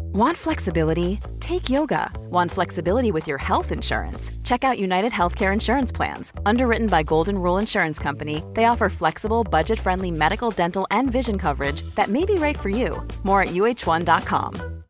Want flexibility? Take yoga. Want flexibility with your health insurance? Check out United Healthcare Insurance Plans. Underwritten by Golden Rule Insurance Company, they offer flexible, budget-friendly medical, dental, and vision coverage that may be right for you. More at uh1.com.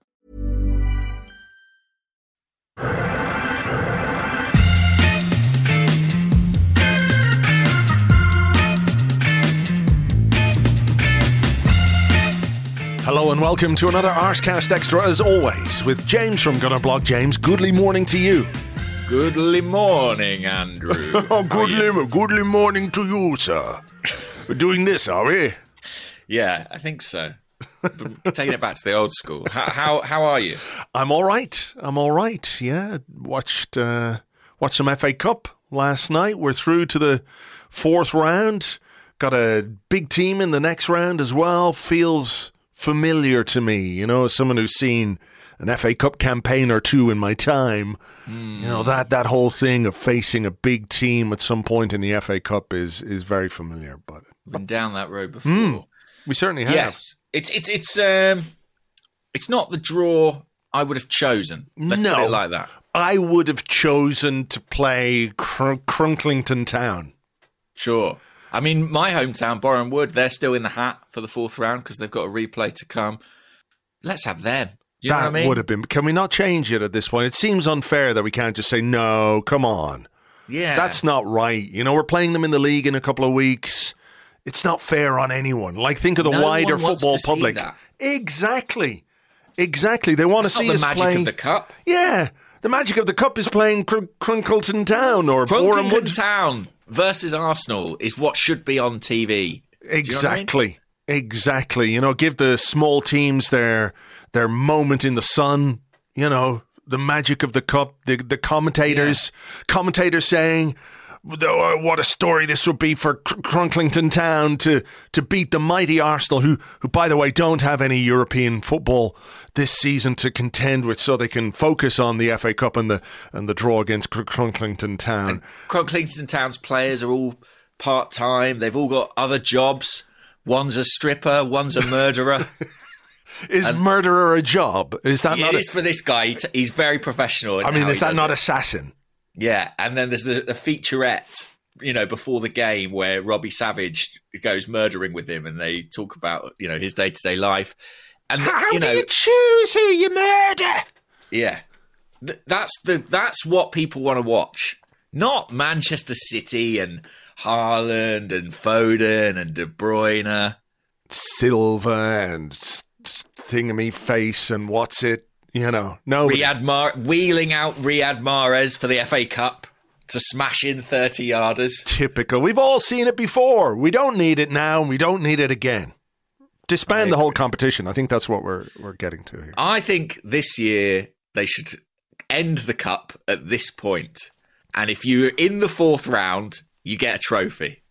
Hello and welcome to another Arsecast Extra, as always, with James from Gunnerblog. James, goodly morning to you. Goodly morning, Andrew. Goodly morning to you, sir. We're doing this, are we? Yeah, I think so. Taking it back to the old school. How are you? I'm all right. Yeah, watched some FA Cup last night. We're through to the fourth round. Got a big team in the next round as well. Feels familiar to me, you know, as someone who's seen an FA Cup campaign or two in my time. You know, that whole thing of facing a big team at some point in the FA Cup is very familiar. But been down that road before. We certainly have. Yes, it's not the draw I would have chosen. Let's put it like that. I would have chosen to play Crunklington Town. Sure. I mean, my hometown, Boreham Wood, they're still in the hat for the fourth round because they've got a replay to come. Let's have them. Do you know what I mean? That would have been. Can we not change it at this point? It seems unfair that we can't just say, no, come on. Yeah. That's not right. You know, we're playing them in the league in a couple of weeks. It's not fair on anyone. Like, think of the wider football public. Exactly. They want to see us playing. The magic of the cup. Yeah. The magic of the cup is playing Crunkleton Town or Boreham Wood Town versus Arsenal is what should be on TV. Exactly. Exactly. You know, give the small teams their moment in the sun. You know, the magic of the cup. The commentators saying, what a story this would be for Crunklington Town to beat the mighty Arsenal, who by the way don't have any European football this season to contend with, so they can focus on the FA Cup and the draw against Crunklington Town. And Crunklington Town's players are all part-time. They've all got other jobs. One's a stripper, one's a murderer. Is murderer a job? Is that not? It is for this guy. He's very professional. I mean, is that not assassin? Yeah, and then there's the featurette, you know, before the game where Robbie Savage goes murdering with him, and they talk about, you know, his day-to-day life. And how do you choose who you murder? Yeah, that's what people want to watch, not Manchester City and Haaland and Foden and De Bruyne, Silva and Thingamy Face and what's it. You know, no. Wheeling out Riyad Mahrez for the FA Cup to smash in 30-yarders. Typical. We've all seen it before. We don't need it now, and we don't need it again. Disband the whole competition. I think that's what we're getting to here. I think this year they should end the cup at this point, and if you're in the fourth round, you get a trophy.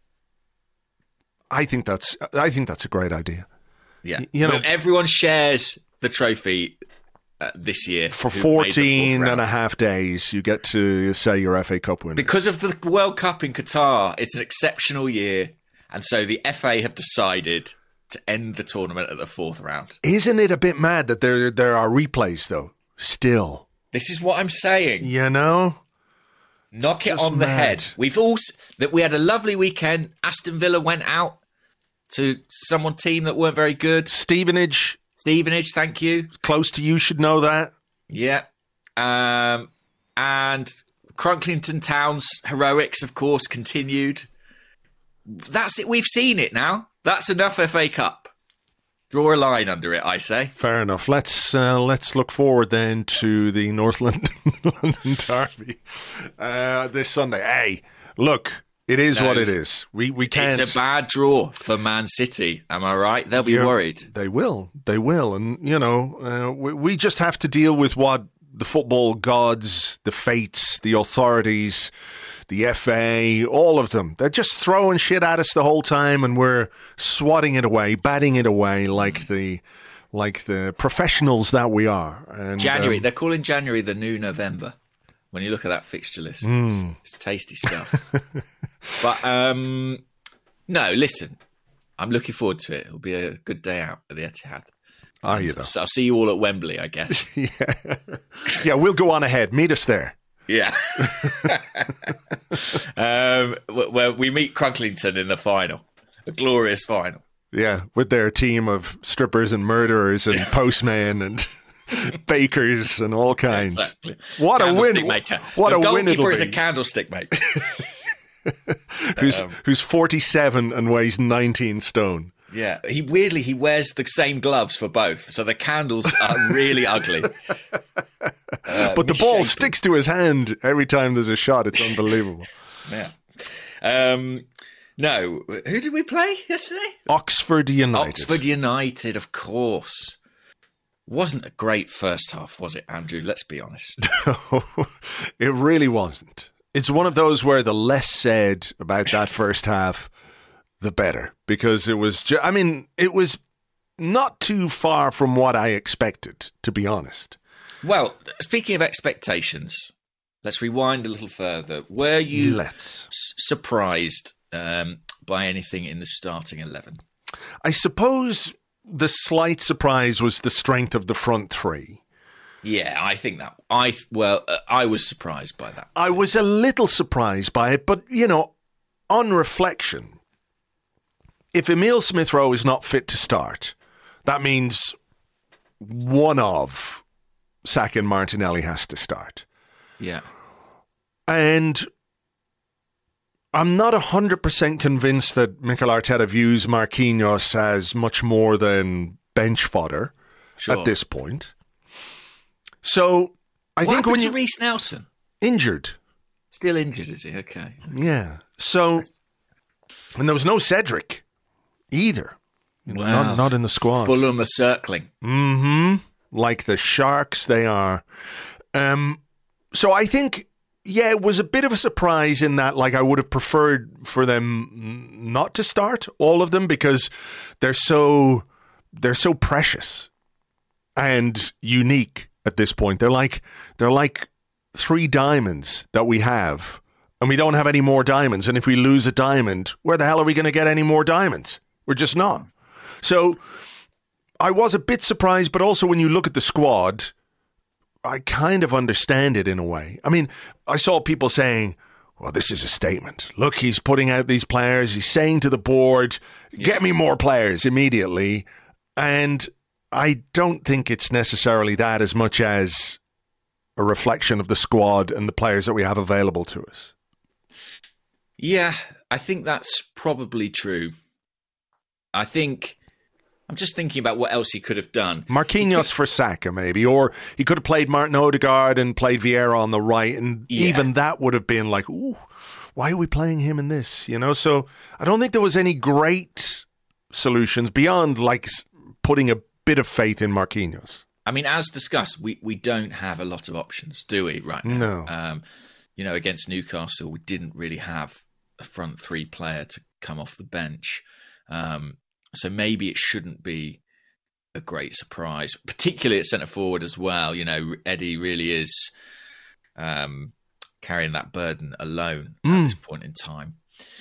I think that's a great idea. Yeah, you know, everyone shares the trophy. This year. For 14 and a half days, you get to say you're FA Cup winner. Because of the World Cup in Qatar, it's an exceptional year. And so the FA have decided to end the tournament at the fourth round. Isn't it a bit mad that there are replays, though, still? This is what I'm saying. You know? Knock it on the head. We had a lovely weekend. Aston Villa went out to team that weren't very good. Stevenage, thank you. Close to you, should know that. Yeah. And Crunklington Town's heroics, of course, continued. That's it. We've seen it now. That's enough FA Cup. Draw a line under it, I say. Fair enough. Let's look forward then to the North London Derby this Sunday. Hey, look. It is what it is. We can't. It's a bad draw for Man City. Am I right? They'll be worried. They will. And, you know, we just have to deal with what the football gods, the fates, the authorities, the FA, all of them. They're just throwing shit at us the whole time, and we're swatting it away, batting it away like the professionals that we are. And, January. They're calling January the new November. When you look at that fixture list, it's tasty stuff. But, no, listen, I'm looking forward to it. It'll be a good day out at the Etihad. Are you though? So I'll see you all at Wembley, I guess. Yeah, we'll go on ahead. Meet us there. Yeah. Where we meet Crunklington in the final. A glorious final. Yeah, with their team of strippers and murderers and postmen and bakers and all kinds. Exactly. What a win! Maker. What the a win it'll goalkeeper be. is a candlestick maker. who's 47 and weighs 19 stone. Yeah, he wears the same gloves for both, so the candles are really ugly. But the ball sticks to his hand every time there's a shot. It's unbelievable. Yeah. No, who did we play yesterday? Oxford United. Oxford United, of course. Wasn't a great first half, was it, Andrew? Let's be honest. It really wasn't. It's one of those where the less said about that first half, the better. Because it was, it was not too far from what I expected, to be honest. Well, speaking of expectations, let's rewind a little further. Were you surprised by anything in the starting 11? I suppose the slight surprise was the strength of the front three. Yeah, I think that. I was surprised by that. I was a little surprised by it, but, on reflection, if Emile Smith-Rowe is not fit to start, that means one of Saka and Martinelli has to start. Yeah. And I'm not 100% convinced that Mikel Arteta views Marquinhos as much more than bench fodder at this point. So I think when you Reece Nelson injured, still injured, is he? Okay. Yeah. So, and there was no Cedric either. Wow. Not in the squad. Fulham are circling. Mm-hmm. Like the Sharks, they are. So I think, yeah, it was a bit of a surprise in that, like, I would have preferred for them not to start all of them because they're so precious and unique at this point. They're like three diamonds that we have, and we don't have any more diamonds. And if we lose a diamond, where the hell are we going to get any more diamonds? We're just not. So I was a bit surprised, but also when you look at the squad, I kind of understand it in a way. I mean, I saw people saying, well, this is a statement. Look, he's putting out these players. He's saying to the board, get me more players immediately. And I don't think it's necessarily that as much as a reflection of the squad and the players that we have available to us. Yeah, I think that's probably true. I'm just thinking about what else he could have done. Marquinhos for Saka, maybe. Or he could have played Martin Odegaard and played Vieira on the right. And even that would have been like, ooh, why are we playing him in this? So I don't think there was any great solutions beyond like putting a bit of faith in Marquinhos. I mean, as discussed, we don't have a lot of options, do we, right now? No. Against Newcastle, we didn't really have a front three player to come off the bench. So maybe it shouldn't be a great surprise, particularly at centre forward as well. Eddie really is carrying that burden alone at this point in time.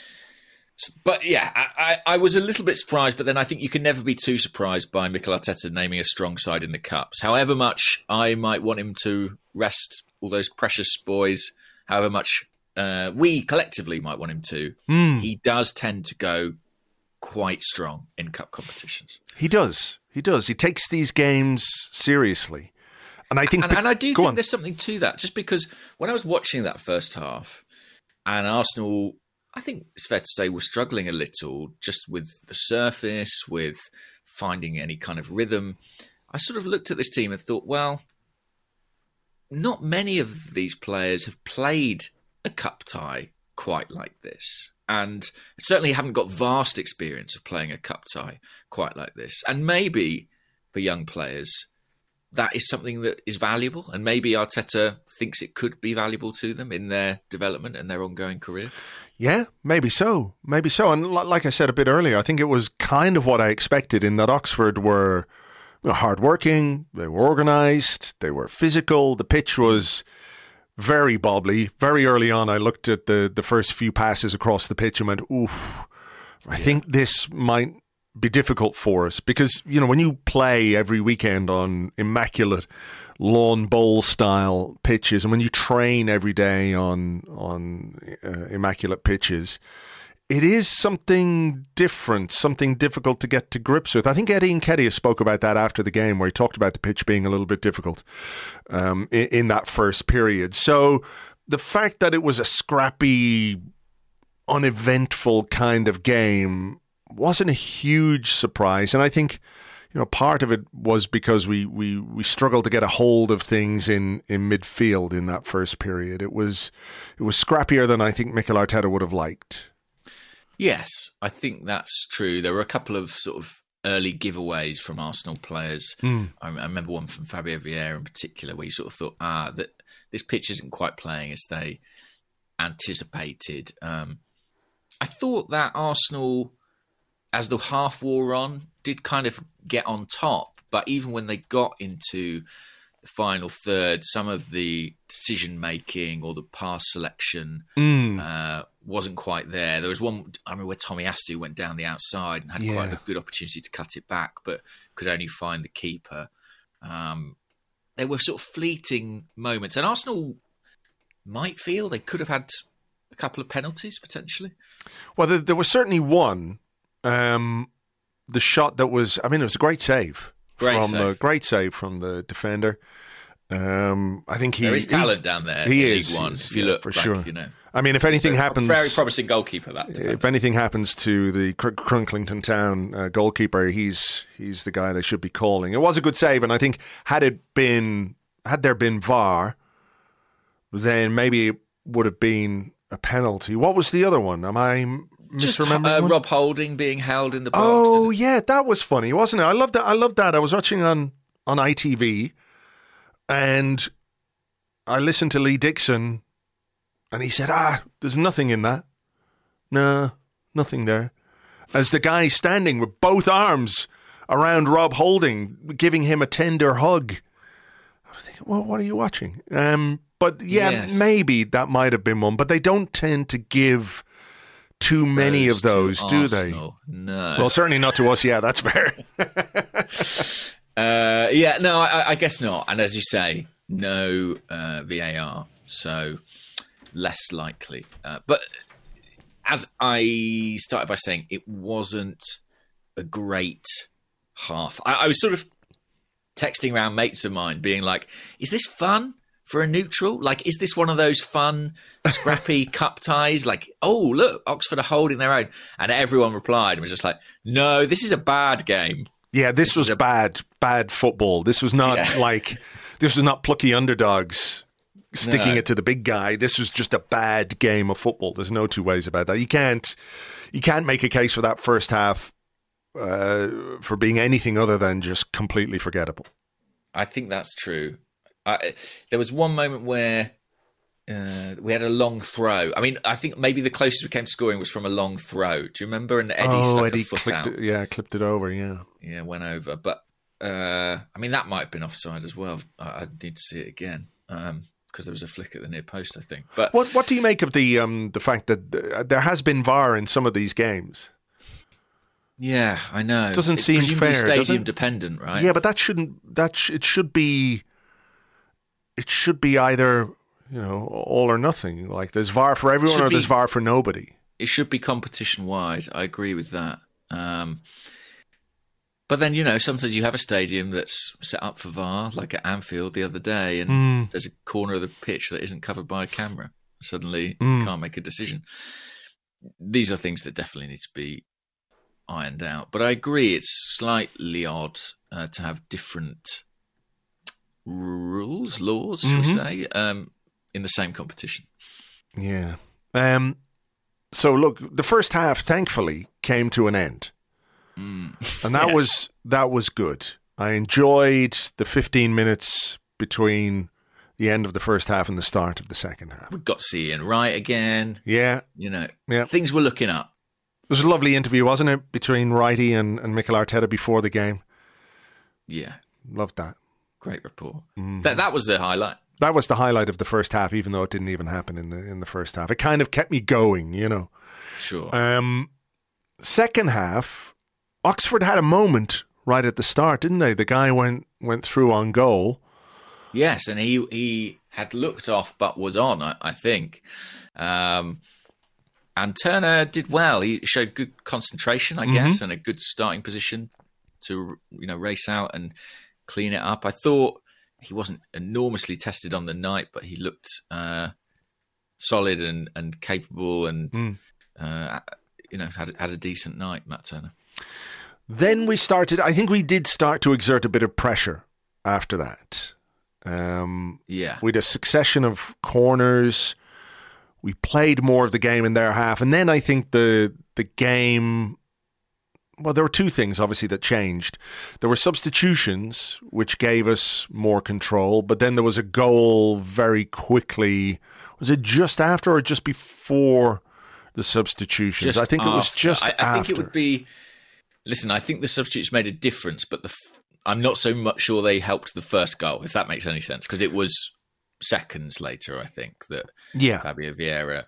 But yeah, I was a little bit surprised, but then I think you can never be too surprised by Mikel Arteta naming a strong side in the Cups. However much I might want him to rest all those precious boys, however much we collectively might want him to, he does tend to go quite strong in cup competitions. He does. He takes these games seriously. And I think I do think there's something to that, just because when I was watching that first half and Arsenal, I think it's fair to say, we're struggling a little just with the surface, with finding any kind of rhythm. I sort of looked at this team and thought, well, not many of these players have played a cup tie quite like this. And certainly haven't got vast experience of playing a cup tie quite like this. And maybe for young players, that is something that is valuable. And maybe Arteta thinks it could be valuable to them in their development and their ongoing career. Yeah, maybe so. Maybe so. And like I said a bit earlier, I think it was kind of what I expected in that Oxford were hardworking, they were organised, they were physical. The pitch was very bobbly. Very early on, I looked at the first few passes across the pitch and went, oof, I think this might be difficult for us because, you know, when you play every weekend on immaculate lawn bowl style pitches and when you train every day on immaculate pitches, it is something different, something difficult to get to grips with. I think Eddie Nketiah spoke about that after the game where he talked about the pitch being a little bit difficult in that first period. So the fact that it was a scrappy, uneventful kind of game wasn't a huge surprise. And I think, you know, part of it was because we struggled to get a hold of things in midfield in that first period. It was scrappier than I think Mikel Arteta would have liked. Yes, I think that's true. There were a couple of sort of early giveaways from Arsenal players. I remember one from Fabio Vieira in particular where you sort of thought, that this pitch isn't quite playing as they anticipated. I thought that Arsenal, as the half wore on, did kind of get on top. But even when they got into the final third, some of the decision-making or the pass selection wasn't quite there. There was one, I remember, where Tommy Astu went down the outside and had quite a good opportunity to cut it back, but could only find the keeper. There were sort of fleeting moments. And Arsenal might feel they could have had a couple of penalties, potentially. Well, there was certainly one. The shot that was, I mean, it was a great save. Great save from the defender. I think there is talent down there in League One. If you look, for like, sure. You know, I mean, if anything happens, very promising goalkeeper. That defender. If anything happens to the Crunklington Town goalkeeper, he's the guy they should be calling. It was a good save, and I think had there been VAR, then maybe it would have been a penalty. What was the other one? Am I misremembering? Just Rob Holding being held in the box. Oh yeah, that was funny, wasn't it? I loved that. I was watching on ITV, and I listened to Lee Dixon, and he said, there's nothing in that. No, nothing there. As the guy standing with both arms around Rob Holding, giving him a tender hug. I was thinking, well, what are you watching? But yeah, yes. Maybe that might have been one. But they don't tend to give too many of those, do they? No. Well, certainly not to us. Yeah, that's fair. I guess not. And as you say, no VAR. So less likely. But as I started by saying, it wasn't a great half. I was sort of texting around mates of mine being like, is this fun for a neutral? Like, is this one of those fun, scrappy cup ties? Like, oh, look, Oxford are holding their own. And everyone replied and was just like, no, this is a bad game. Yeah, this was bad football. This was not this was not plucky underdogs sticking it to the big guy. This was just a bad game of football. There's no two ways about that. You can't make a case for that first half for being anything other than just completely forgettable. I think that's true. There was one moment where we had a long throw. I mean, I think maybe the closest we came to scoring was from a long throw. Do you remember? And Eddie stuck a foot out. Clipped it over, yeah. Yeah, went over. But, I mean, that might have been offside as well. I need to see it again because there was a flick at the near post, I think. But what do you make of the fact that there has been VAR in some of these games? Yeah, I know. It doesn't seem fair, stadium dependent, right? Yeah, but it should be either, you know, all or nothing. Like there's VAR for everyone or there's VAR for nobody. It should be competition wide. I agree with that. But then, you know, sometimes you have a stadium that's set up for VAR, like at Anfield the other day, and there's a corner of the pitch that isn't covered by a camera. Suddenly you can't make a decision. These are things that definitely need to be ironed out. But I agree it's slightly odd to have different laws, should we say, in the same competition. Yeah. So look, the first half, thankfully, came to an end. And that was good. I enjoyed the 15 minutes between the end of the first half and the start of the second half. We got to see Ian Wright again. Yeah. You know, things were looking up. It was a lovely interview, wasn't it, between Wrighty and Mikel Arteta before the game? Yeah. Loved that. Great report. That was the highlight. That was the highlight of the first half, even though it didn't even happen in the first half. It kind of kept me going, you know. Sure. Second half, Oxford had a moment right at the start, didn't they? The guy went through on goal. Yes, and he had looked off but was on, I think. And Turner did well. He showed good concentration, I guess, and a good starting position to race out and clean it up. I thought he wasn't enormously tested on the night, but he looked solid and capable, and had a decent night, Matt Turner. Then I think we did start to exert a bit of pressure after that. We had a succession of corners. We played more of the game in their half. And then I think the game, well, there were two things, obviously, that changed. There were substitutions, which gave us more control. But then there was a goal very quickly. Was it just after or just before the substitutions? I think it was just after. I think it would be... Listen, I think the substitutes made a difference, but I'm not so much sure they helped the first goal, if that makes any sense, because it was seconds later, I think, that Fabio Vieira,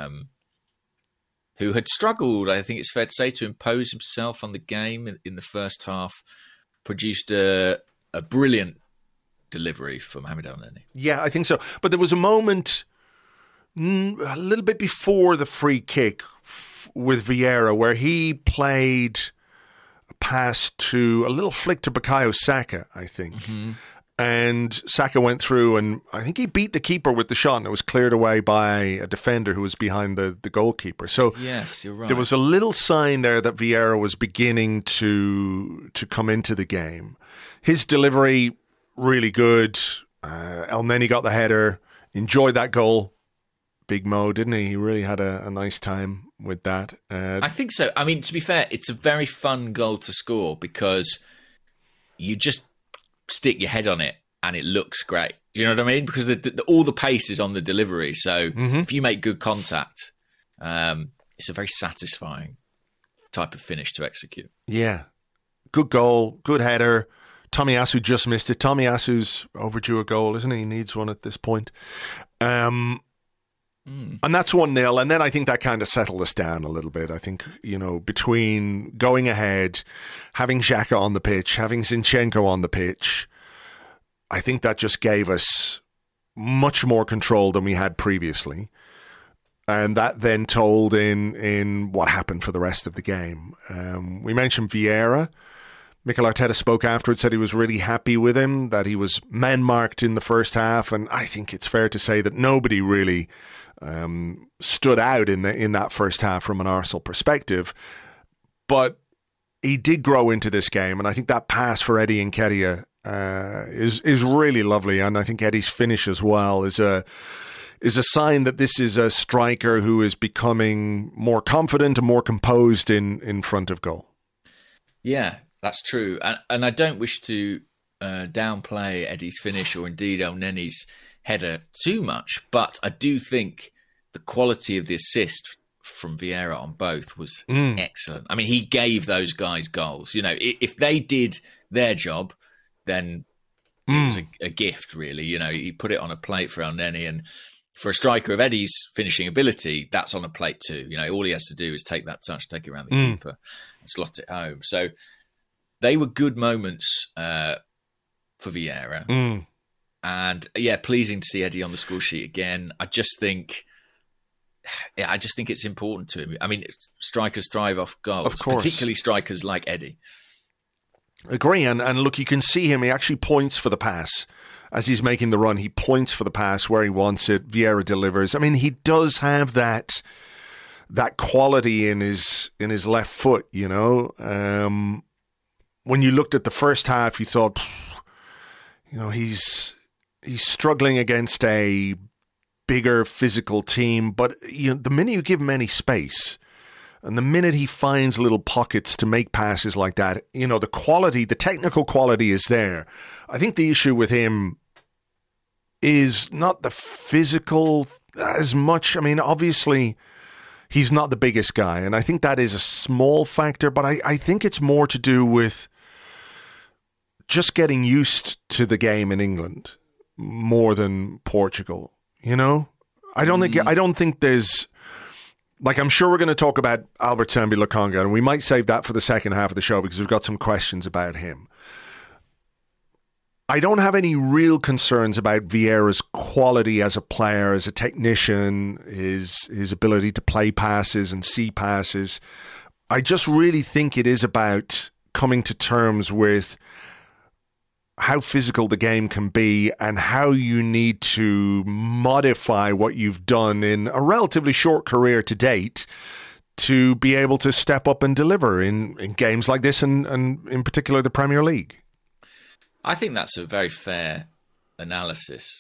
who had struggled, I think it's fair to say, to impose himself on the game in the first half, produced a brilliant delivery for Mohamed Elneny. Yeah, I think so. But there was a moment a little bit before the free kick with Vieira where he played a pass to a little flick to Bukayo Saka, I think. Mm-hmm. And Saka went through and I think he beat the keeper with the shot and it was cleared away by a defender who was behind the goalkeeper. So yes, you're right. There was a little sign there that Vieira was beginning to come into the game. His delivery, really good. Elneny got the header, enjoyed that goal. Big Mo, didn't he? He really had a nice time with that. I think so. I mean, to be fair, it's a very fun goal to score because you just stick your head on it and it looks great. Do you know what I mean? Because all the pace is on the delivery. So if you make good contact, it's a very satisfying type of finish to execute. Yeah. Good goal, good header. Tomiyasu just missed it. Tomiyasu's overdue a goal, isn't he? He needs one at this point. And that's 1-0. And then I think that kind of settled us down a little bit. I think, between going ahead, having Xhaka on the pitch, having Zinchenko on the pitch, I think that just gave us much more control than we had previously. And that then told in what happened for the rest of the game. We mentioned Vieira. Mikel Arteta spoke afterwards, said he was really happy with him, that he was man-marked in the first half. And I think it's fair to say that nobody really stood out in that first half from an Arsenal perspective, but he did grow into this game, and I think that pass for Eddie Nketiah is really lovely, and I think Eddie's finish as well is a sign that this is a striker who is becoming more confident and more composed in front of goal. Yeah, that's true, and I don't wish to downplay Eddie's finish or indeed Elneny's header too much, but I do think the quality of the assist from Vieira on both was excellent. I mean, he gave those guys goals. If they did their job, then it was a gift, really. He put it on a plate for Elneny, and for a striker of Eddie's finishing ability, that's on a plate too. All he has to do is take that touch, take it around the keeper, and slot it home. So they were good moments for Vieira. And pleasing to see Eddie on the score sheet again. I just think it's important to him. I mean, strikers thrive off goals, of course, particularly strikers like Eddie. Agree, and look, you can see him. He actually points for the pass as he's making the run. He points for the pass where he wants it. Vieira delivers. I mean, he does have that quality in his left foot. When you looked at the first half, you thought, he's struggling against a bigger physical team, but the minute you give him any space and the minute he finds little pockets to make passes like that, the technical quality is there. I think the issue with him is not the physical as much. I mean, obviously he's not the biggest guy, and I think that is a small factor, but I think it's more to do with just getting used to the game in England more than Portugal. I don't think there's Like, I'm sure we're going to talk about Albert Sambi-Lokonga, and we might save that for the second half of the show because we've got some questions about him. I don't have any real concerns about Vieira's quality as a player, as a technician, his ability to play passes and see passes. I just really think it is about coming to terms with how physical the game can be and how you need to modify what you've done in a relatively short career to date to be able to step up and deliver in games like this and in particular the Premier League. I think that's a very fair analysis.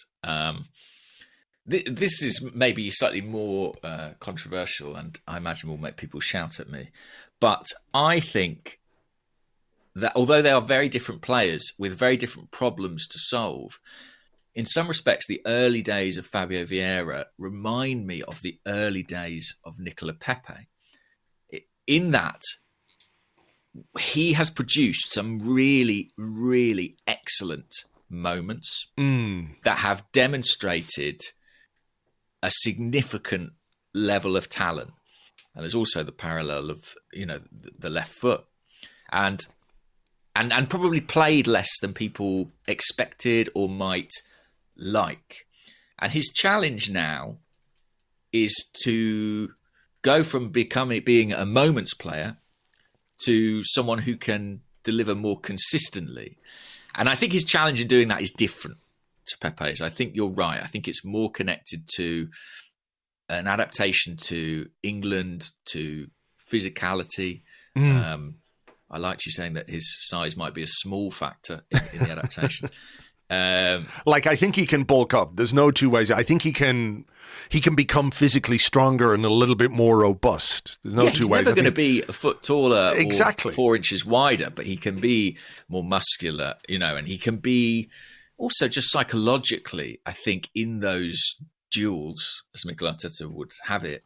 This is maybe slightly more controversial, and I imagine will make people shout at me. But I think that although they are very different players with very different problems to solve, in some respects, the early days of Fabio Vieira remind me of the early days of Nicola Pepe. In that, he has produced some really, really excellent moments that have demonstrated a significant level of talent. And there's also the parallel of, the left foot. And probably played less than people expected or might like. And his challenge now is to go from being a moments player to someone who can deliver more consistently. And I think his challenge in doing that is different to Pepe's. I think you're right. I think it's more connected to an adaptation to England, to physicality. I liked you saying that his size might be a small factor in the adaptation. I think he can bulk up. There's no two ways. I think he can become physically stronger and a little bit more robust. There's no two ways. He's never going to be a foot taller exactly. or 4 inches wider, but he can be more muscular, and he can be also just psychologically, I think, in those duels, as Mikel Arteta would have it,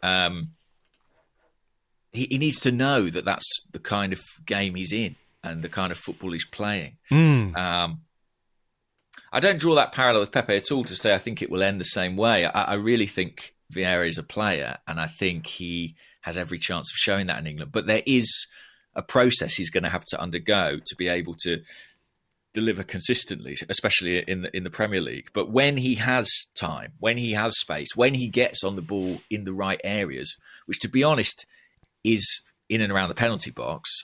he needs to know that that's the kind of game he's in and the kind of football he's playing. I don't draw that parallel with Pepe at all to say I think it will end the same way. I really think Vieira is a player, and I think he has every chance of showing that in England. But there is a process he's going to have to undergo to be able to deliver consistently, especially in the Premier League. But when he has time, when he has space, when he gets on the ball in the right areas, which, to be honest, is in and around the penalty box,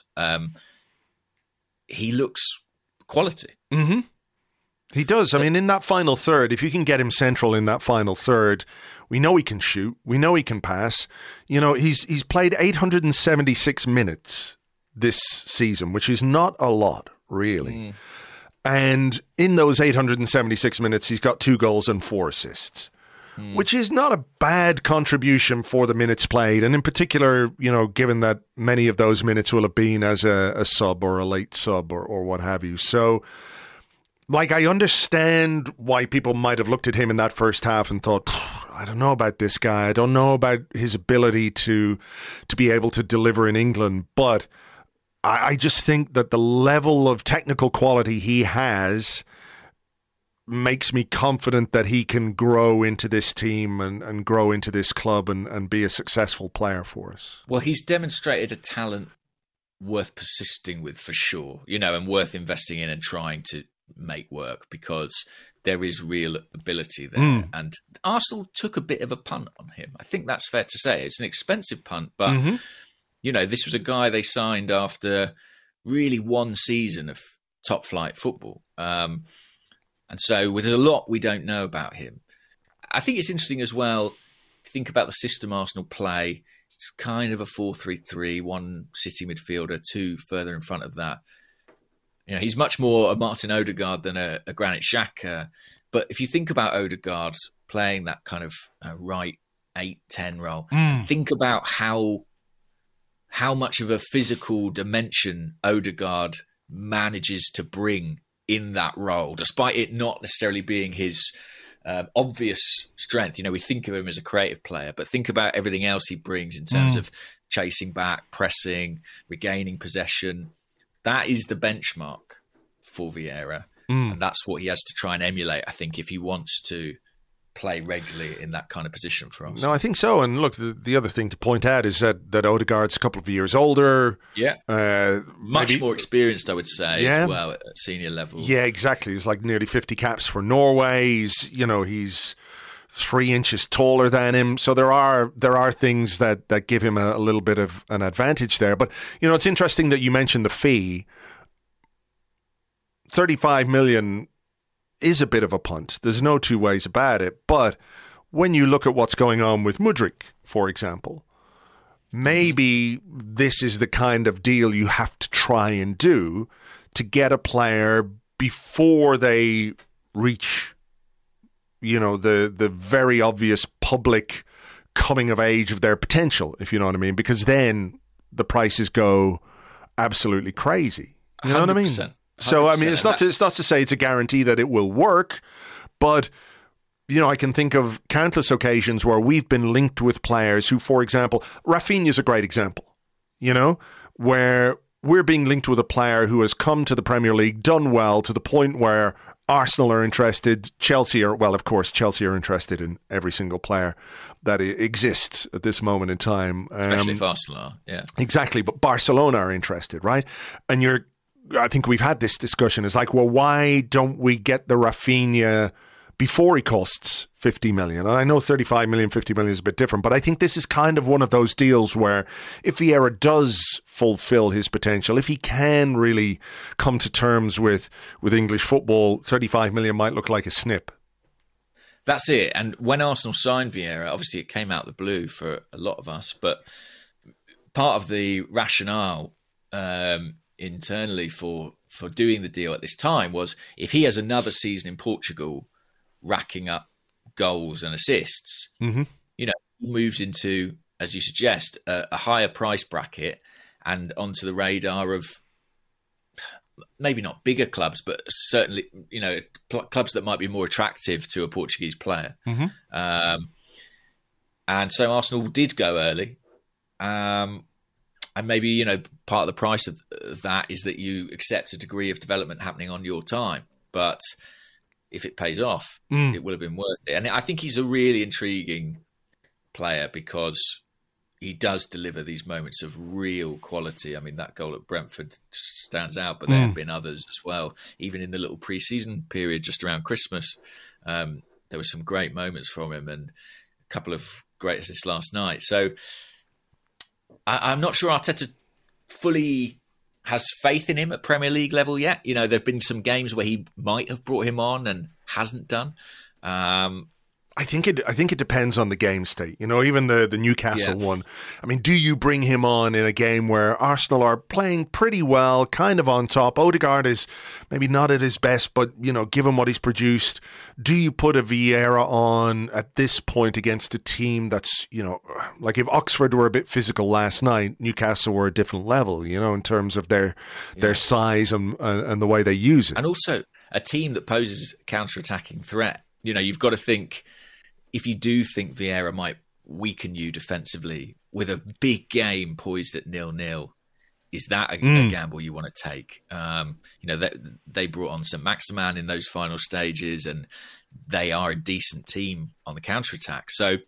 he looks quality. Mm-hmm. He does. I mean, in that final third, if you can get him central in that final third, we know he can shoot. We know he can pass. He's played 876 minutes this season, which is not a lot, really. And in those 876 minutes, he's got 2 goals and 4 assists, which is not a bad contribution for the minutes played. And in particular, given that many of those minutes will have been as a sub or a late sub or what have you. So, I understand why people might have looked at him in that first half and thought, I don't know about this guy. I don't know about his ability to be able to deliver in England. But I just think that the level of technical quality he has makes me confident that he can grow into this team and grow into this club and be a successful player for us. Well, he's demonstrated a talent worth persisting with for sure, and worth investing in and trying to make work, because there is real ability there. And Arsenal took a bit of a punt on him. I think that's fair to say. It's an expensive punt, but this was a guy they signed after really one season of top flight football. And so there's a lot we don't know about him. I think it's interesting as well. Think about the system Arsenal play. It's kind of a 4-3-3, 1 City midfielder, 2 further in front of that. He's much more a Martin Odegaard than a Granit Xhaka. But if you think about Odegaard playing that kind of right 8-10 role, think about how much of a physical dimension Odegaard manages to bring in that role, despite it not necessarily being his obvious strength. We think of him as a creative player, but think about everything else he brings in terms of chasing back, pressing, regaining possession. That is the benchmark for Vieira. And that's what he has to try and emulate, I think, if he wants to play regularly in that kind of position for us. No, I think so. And look, the other thing to point out is that Odegaard's a couple of years older. Yeah. Much more experienced, I would say, as well at senior level. Yeah, exactly. He's like nearly 50 caps for Norway. He's 3 inches taller than him. So there are things that give him a little bit of an advantage there. But, it's interesting that you mentioned the fee. 35 million is a bit of a punt. There's no two ways about it. But when you look at what's going on with Mudryk, for example, maybe this is the kind of deal you have to try and do to get a player before they reach, the very obvious public coming of age of their potential, if you know what I mean, because then the prices go absolutely crazy. You know what I mean? 100%. So, I mean, it's not to say it's a guarantee that it will work, but, I can think of countless occasions where we've been linked with players who, for example, Rafinha's a great example, where we're being linked with a player who has come to the Premier League, done well to the point where Arsenal are interested, Chelsea are interested in every single player that exists at this moment in time. Especially if Arsenal are, yeah. Exactly, but Barcelona are interested, right? And I think we've had this discussion. It's like, well, why don't we get the Rafinha before he costs 50 million? And I know 35 million, 50 million is a bit different, but I think this is kind of one of those deals where if Vieira does fulfill his potential, if he can really come to terms with English football, 35 million might look like a snip. That's it. And when Arsenal signed Vieira, obviously it came out of the blue for a lot of us, but part of the rationale internally for doing the deal at this time was if he has another season in Portugal racking up goals and assists, he moves into, as you suggest, a higher price bracket and onto the radar of maybe not bigger clubs, but certainly, clubs that might be more attractive to a Portuguese player. And so Arsenal did go early. And maybe, part of the price of that is that you accept a degree of development happening on your time. But if it pays off, it will have been worth it. And I think he's a really intriguing player because he does deliver these moments of real quality. I mean, that goal at Brentford stands out, but there have been others as well. Even in the little pre-season period just around Christmas, there were some great moments from him and a couple of great assists last night. So I'm not sure Arteta fully has faith in him at Premier League level yet. There have been some games where he might have brought him on and hasn't done. I think it depends on the game state. Even the Newcastle one. I mean, do you bring him on in a game where Arsenal are playing pretty well, kind of on top? Odegaard is maybe not at his best, but, given what he's produced, do you put a Vieira on at this point against a team that's, like if Oxford were a bit physical last night, Newcastle were a different level, in terms of their size and the way they use it. And also a team that poses a counter-attacking threat. You've got to think, if you do think Vieira might weaken you defensively with a big game poised at 0-0, is that a gamble you want to take? They brought on St. Maximan in those final stages, and they are a decent team on the counter-attack. So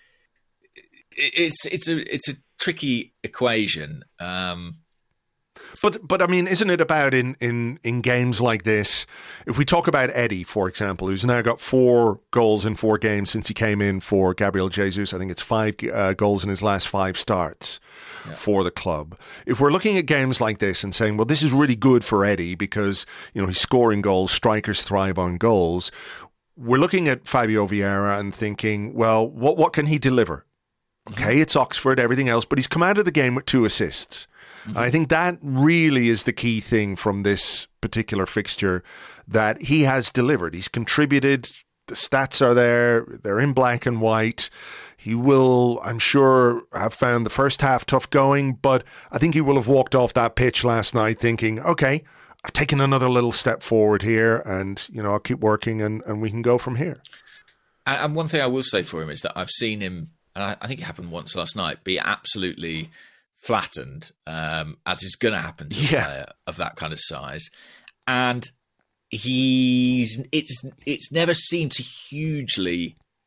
it's a tricky equation. But I mean, isn't it about in games like this? If we talk about Eddie, for example, who's now got 4 goals in 4 games since he came in for Gabriel Jesus. I think it's 5 goals in his last 5 starts for the club. If we're looking at games like this and saying, well, this is really good for Eddie because he's scoring goals, strikers thrive on goals. We're looking at Fabio Vieira and thinking, well, what can he deliver? Okay, it's Oxford, everything else, but he's come out of the game with 2 assists. And I think that really is the key thing from this particular fixture, that he has delivered. He's contributed. The stats are there. They're in black and white. He will, I'm sure, have found the first half tough going, but I think he will have walked off that pitch last night thinking, okay, I've taken another little step forward here and, I'll keep working and we can go from here. And one thing I will say for him is that I've seen him, and I think it happened once last night, be absolutely flattened, as is going to happen to a player of that kind of size, and it's never seemed to hugely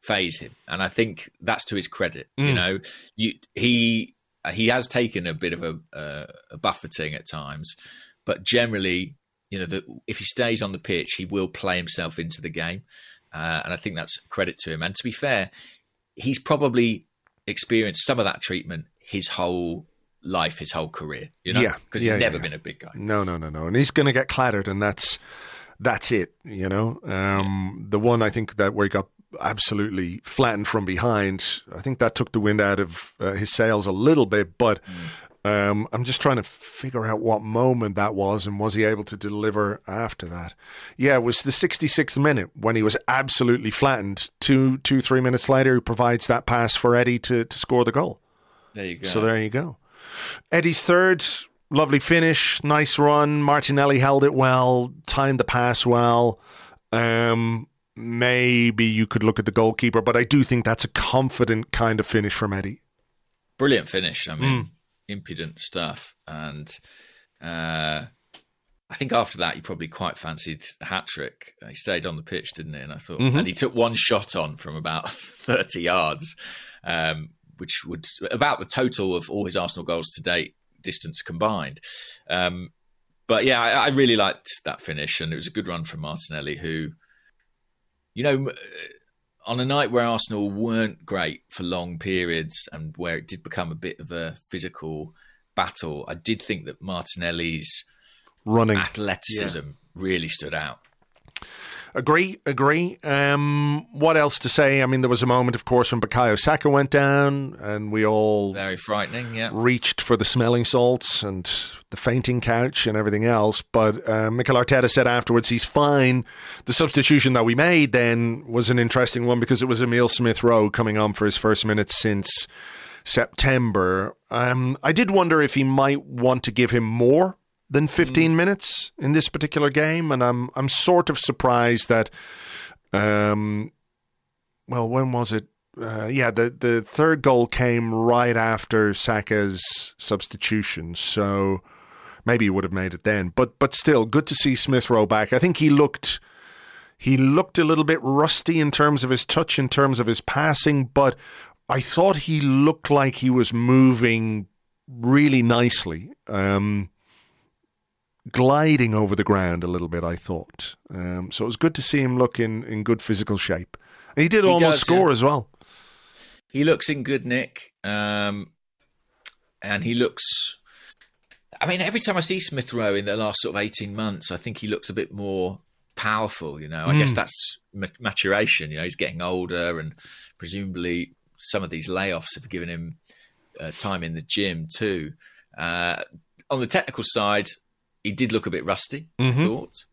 faze him, and I think that's to his credit. You know, he has taken a bit of a buffeting at times, but generally, you know, if he stays on the pitch, he will play himself into the game, and I think that's credit to him. And to be fair, he's probably experienced some of that treatment his whole life, his whole career, you know, because he's never been a big guy. No. And he's going to get clattered, and that's it, you know. The one I think that where he got absolutely flattened from behind, I think that took the wind out of his sails a little bit, but I'm just trying to figure out what moment that was, and was he able to deliver after that? Yeah, it was the 66th minute when he was absolutely flattened. 3 minutes later, he provides that pass for Eddie to score the goal. There you go. So there you go. Eddie's third, lovely finish, nice run. Martinelli held it well, timed the pass well. Maybe you could look at the goalkeeper, but I do think that's a confident kind of finish from Eddie. Brilliant finish. I mean, impudent stuff. And I think after that, he probably quite fancied a hat-trick. He stayed on the pitch, didn't he? And I thought, and he took one shot on from about 30 yards, which would about the total of all his Arsenal goals to date, distance combined. But yeah, I really liked that finish, and it was a good run from Martinelli, who, you know, on a night where Arsenal weren't great for long periods and where it did become a bit of a physical battle, I did think that Martinelli's running athleticism really stood out. Agree. What else to say? I mean, there was a moment, of course, when Bukayo Saka went down, and we all very frightening. Yeah, reached for the smelling salts and the fainting couch and everything else. But Mikel Arteta said afterwards he's fine. The substitution that we made then was an interesting one because it was Emile Smith-Rowe coming on for his first minutes since September. I did wonder if he might want to give him more than 15 minutes in this particular game, and I'm sort of surprised that when was it? The third goal came right after Saka's substitution, so maybe he would have made it then. But still, good to see Smith-Rowe back. I think he looked a little bit rusty in terms of his touch, in terms of his passing, but I thought he looked like he was moving really nicely. Gliding over the ground a little bit, I thought. So it was good to see him look in good physical shape. And he did almost score as well. He looks in good nick. And he looks... I mean, every time I see Smith-Rowe in the last sort of 18 months, I think he looks a bit more powerful, you know. I guess that's maturation, you know. He's getting older, and presumably some of these layoffs have given him time in the gym too. On the technical side, he did look a bit rusty, I thought.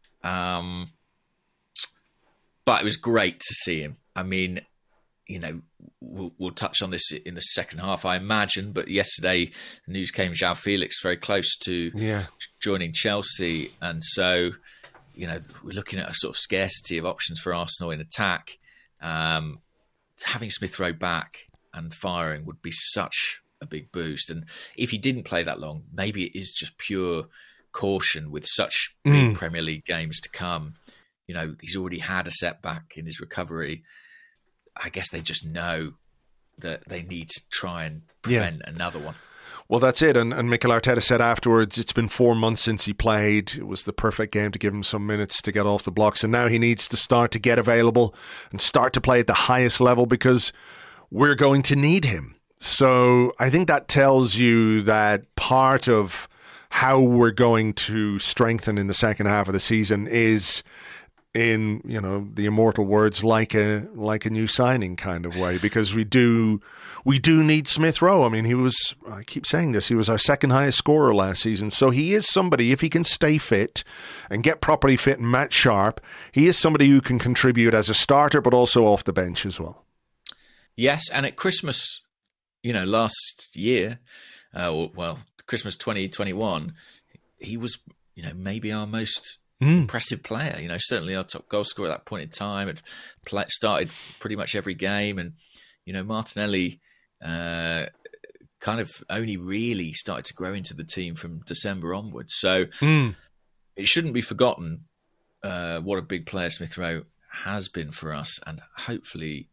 But it was great to see him. I mean, you know, we'll touch on this in the second half, I imagine. But yesterday, the news came João Felix very close to joining Chelsea. And so, you know, we're looking at a sort of scarcity of options for Arsenal in attack. Having Smith-Rowe back and firing would be such a big boost. And if he didn't play that long, maybe it is just pure caution with such big Premier League games to come. You know, he's already had a setback in his recovery. I guess they just know that they need to try and prevent another one. Well, that's it. And Mikel Arteta said afterwards, it's been 4 months since he played. It was the perfect game to give him some minutes to get off the blocks. And now he needs to start to get available and start to play at the highest level because we're going to need him. So I think that tells you that part of how we're going to strengthen in the second half of the season is, in, you know, the immortal words, like a new signing kind of way, because we do need Smith-Rowe. I mean, I keep saying this, he was our second highest scorer last season. So he is somebody, if he can stay fit and get properly fit and match sharp, he is somebody who can contribute as a starter, but also off the bench as well. Yes, and at Christmas, you know, last year, Christmas 2021, he was, you know, maybe our most impressive player. You know, certainly our top goal scorer at that point in time. Had started pretty much every game, and you know, Martinelli kind of only really started to grow into the team from December onwards. So it shouldn't be forgotten what a big player Smith-Rowe has been for us, and hopefully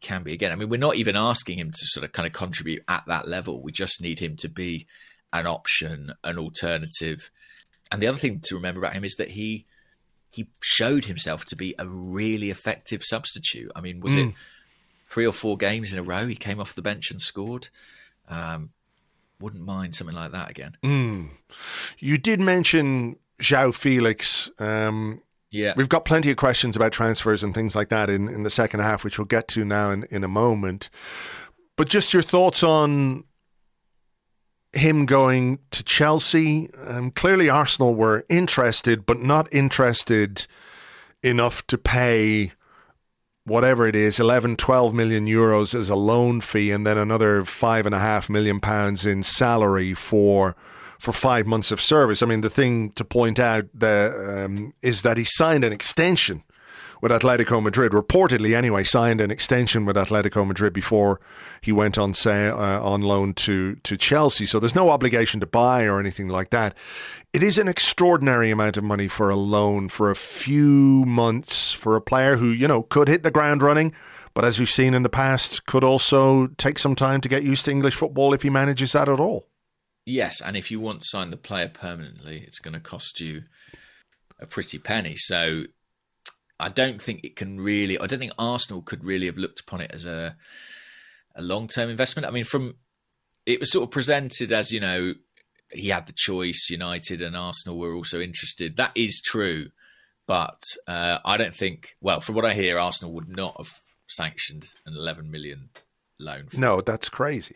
can be again. I mean, we're not even asking him to sort of kind of contribute at that level. We just need him to be an option, an alternative. And the other thing to remember about him is that he showed himself to be a really effective substitute. I mean, was it 3 or 4 games in a row he came off the bench and scored? Wouldn't mind something like that again. You did mention João Felix. Yeah, we've got plenty of questions about transfers and things like that in the second half, which we'll get to now in a moment. But just your thoughts on him going to Chelsea. Clearly Arsenal were interested, but not interested enough to pay whatever it is, 11, 12 million euros as a loan fee, and then another £5.5 million in salary for 5 months of service. I mean, the thing to point out is that he signed an extension with Atletico Madrid, reportedly anyway, signed an extension with Atletico Madrid before he went on loan to Chelsea. So there's no obligation to buy or anything like that. It is an extraordinary amount of money for a loan for a few months for a player who, could hit the ground running, but as we've seen in the past, could also take some time to get used to English football if he manages that at all. Yes, and if you want to sign the player permanently, it's going to cost you a pretty penny. So I don't think Arsenal could really have looked upon it as a long-term investment. I mean, it was sort of presented as, he had the choice, United and Arsenal were also interested. That is true, but I don't think, from what I hear, Arsenal would not have sanctioned an 11 million loan. No, that's crazy.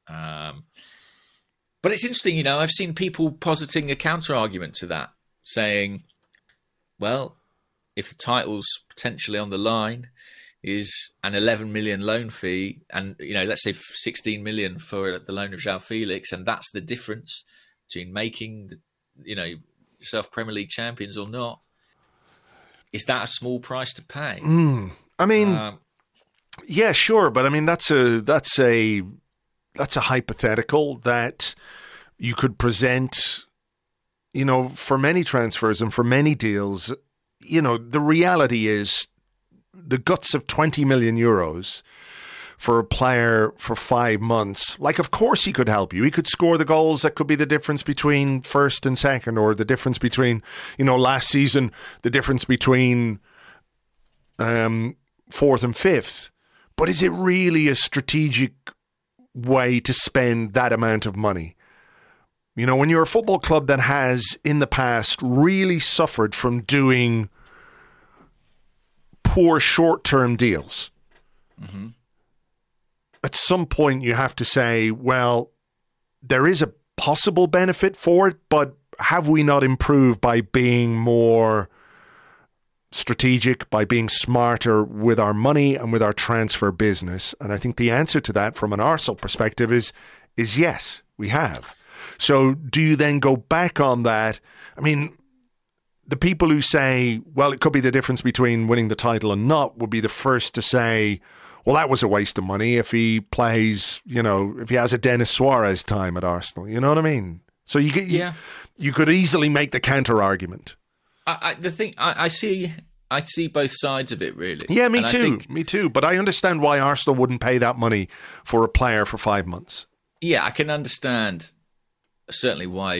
But it's interesting, I've seen people positing a counter-argument to that, saying, well, if the title's potentially on the line, is an 11 million loan fee, and let's say 16 million for the loan of João Felix, and that's the difference between making yourself Premier League champions or not. Is that a small price to pay? I mean, yeah, sure, but I mean that's a hypothetical that you could present. For many transfers and for many deals. The reality is the guts of 20 million euros for a player for 5 months. Like, of course he could help you. He could score the goals that could be the difference between first and second, or the difference between, last season, the difference between fourth and fifth. But is it really a strategic way to spend that amount of money? When you're a football club that has in the past really suffered from doing poor short-term deals, at some point you have to say, well, there is a possible benefit for it, but have we not improved by being more strategic, by being smarter with our money and with our transfer business? And I think the answer to that from an Arsenal perspective is yes, we have. So do you then go back on that? I mean, the people who say, well, it could be the difference between winning the title and not, would be the first to say, well, that was a waste of money if he plays, if he has a Denis Suarez time at Arsenal. You know what I mean? So you could easily make the counter argument. I see both sides of it, really. Yeah, me too. But I understand why Arsenal wouldn't pay that money for a player for 5 months. Yeah, I can understand certainly why,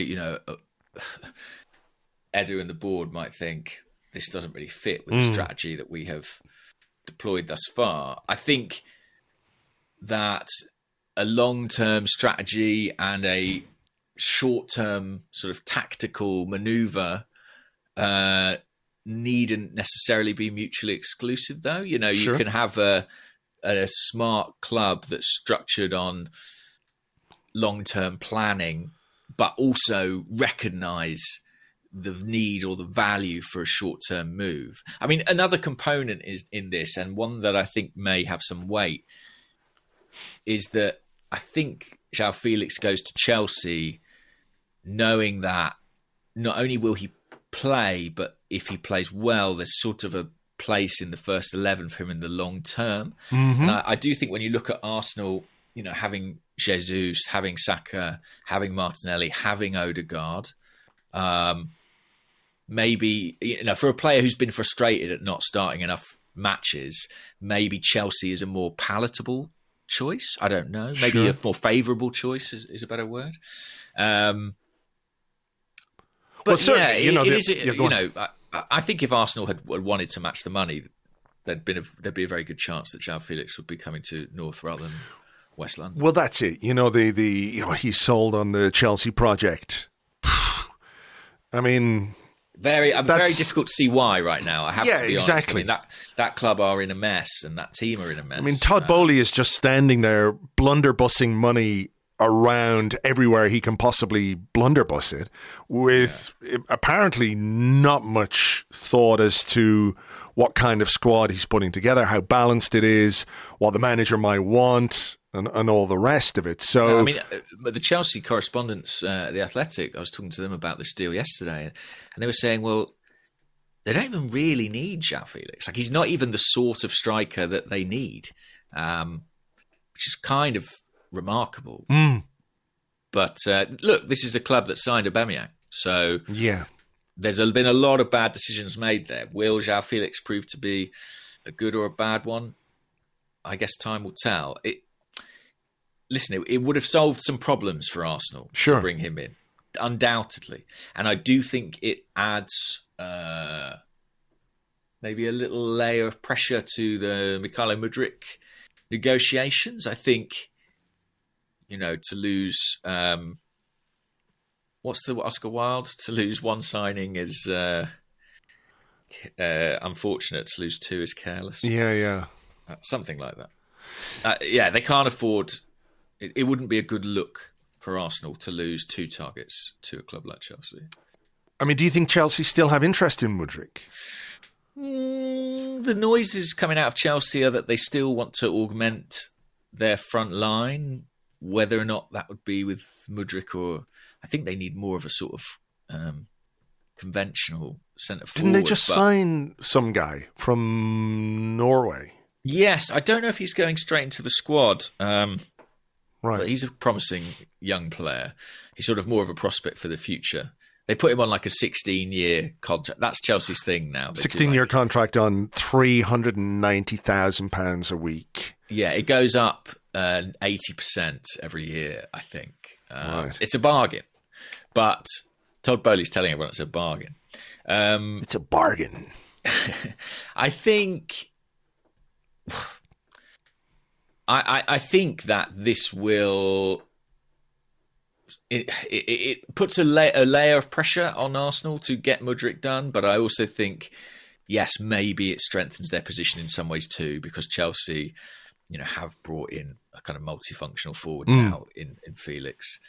Edu and the board might think this doesn't really fit with the strategy that we have deployed thus far. I think that a long-term strategy and a short-term sort of tactical maneuver needn't necessarily be mutually exclusive, though. You can have a smart club that's structured on long-term planning, but also recognise the need or the value for a short-term move. I mean, another component is in this, and one that I think may have some weight, is that I think João Felix goes to Chelsea knowing that not only will he play, but if he plays well, there's sort of a place in the first 11 for him in the long term. And I do think when you look at Arsenal, having Jesus, having Saka, having Martinelli, having Odegaard, maybe, for a player who's been frustrated at not starting enough matches, maybe Chelsea is a more palatable choice. I don't know. Maybe a more favourable choice is a better word. But I think if Arsenal had wanted to match the money, there'd be a very good chance that João Felix would be coming to North rather than West London. Well, that's it. He's sold on the Chelsea project. I mean, very difficult to see why right now. I have to be honest. Exactly. I mean, that club are in a mess, and that team are in a mess. I mean, Todd Boehly is just standing there blunderbussing money around everywhere he can possibly blunderbuss it, with apparently not much thought as to what kind of squad he's putting together, how balanced it is, what the manager might want, and all the rest of it. So, I mean, the Chelsea correspondents, The Athletic, I was talking to them about this deal yesterday, and they were saying, well, they don't even really need João Felix. Like, he's not even the sort of striker that they need, which is kind of remarkable. But look, this is a club that signed Aubameyang, so there's been a lot of bad decisions made there. Will João Felix prove to be a good or a bad one? I guess time will tell. It would have solved some problems for Arsenal to bring him in, undoubtedly. And I do think it adds maybe a little layer of pressure to the Mykhailo Mudryk negotiations. I think, to lose... what's the Oscar Wilde? To lose one signing is unfortunate. To lose two is careless. Yeah. Something like that. They can't afford... It wouldn't be a good look for Arsenal to lose two targets to a club like Chelsea. I mean, do you think Chelsea still have interest in Mudryk? The noises coming out of Chelsea are that they still want to augment their front line. Whether or not that would be with Mudryk, or I think they need more of a sort of conventional centre forward. Didn't they just sign some guy from Norway? Yes, I don't know if he's going straight into the squad. Right. But he's a promising young player. He's sort of more of a prospect for the future. They put him on like a 16-year contract. That's Chelsea's thing now. 16-year contract on £390,000 a week. Yeah, it goes up 80% every year, I think. Right. It's a bargain. But Todd Boehly's telling everyone it's a bargain. It's a bargain. I think... I think that this will... It puts a layer of pressure on Arsenal to get Mudryk done, but I also think, yes, maybe it strengthens their position in some ways too, because Chelsea, have brought in a kind of multifunctional forward now in Felix.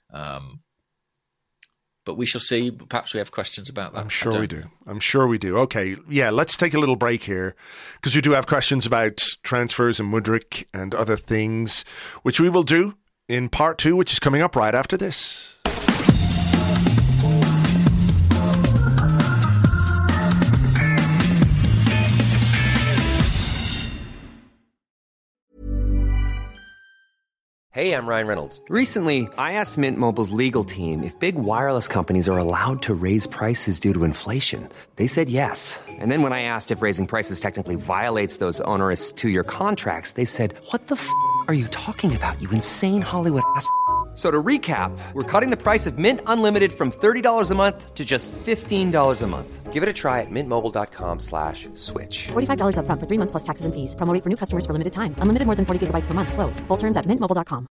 But we shall see. Perhaps we have questions about that. I'm sure we do. Okay, let's take a little break here, because we do have questions about transfers and Mudryk and other things, which we will do in part 2, which is coming up right after this. Hey, I'm Ryan Reynolds. Recently, I asked Mint Mobile's legal team if big wireless companies are allowed to raise prices due to inflation. They said yes. And then when I asked if raising prices technically violates those onerous 2-year contracts, they said, "What the f*** are you talking about, you insane Hollywood ass?" So to recap, we're cutting the price of Mint Unlimited from $30 a month to just $15 a month. Give it a try at mintmobile.com/switch. $45 up front for 3 months plus taxes and fees. Promo rate for new customers for limited time. Unlimited more than 40 gigabytes per month. Slows full terms at mintmobile.com.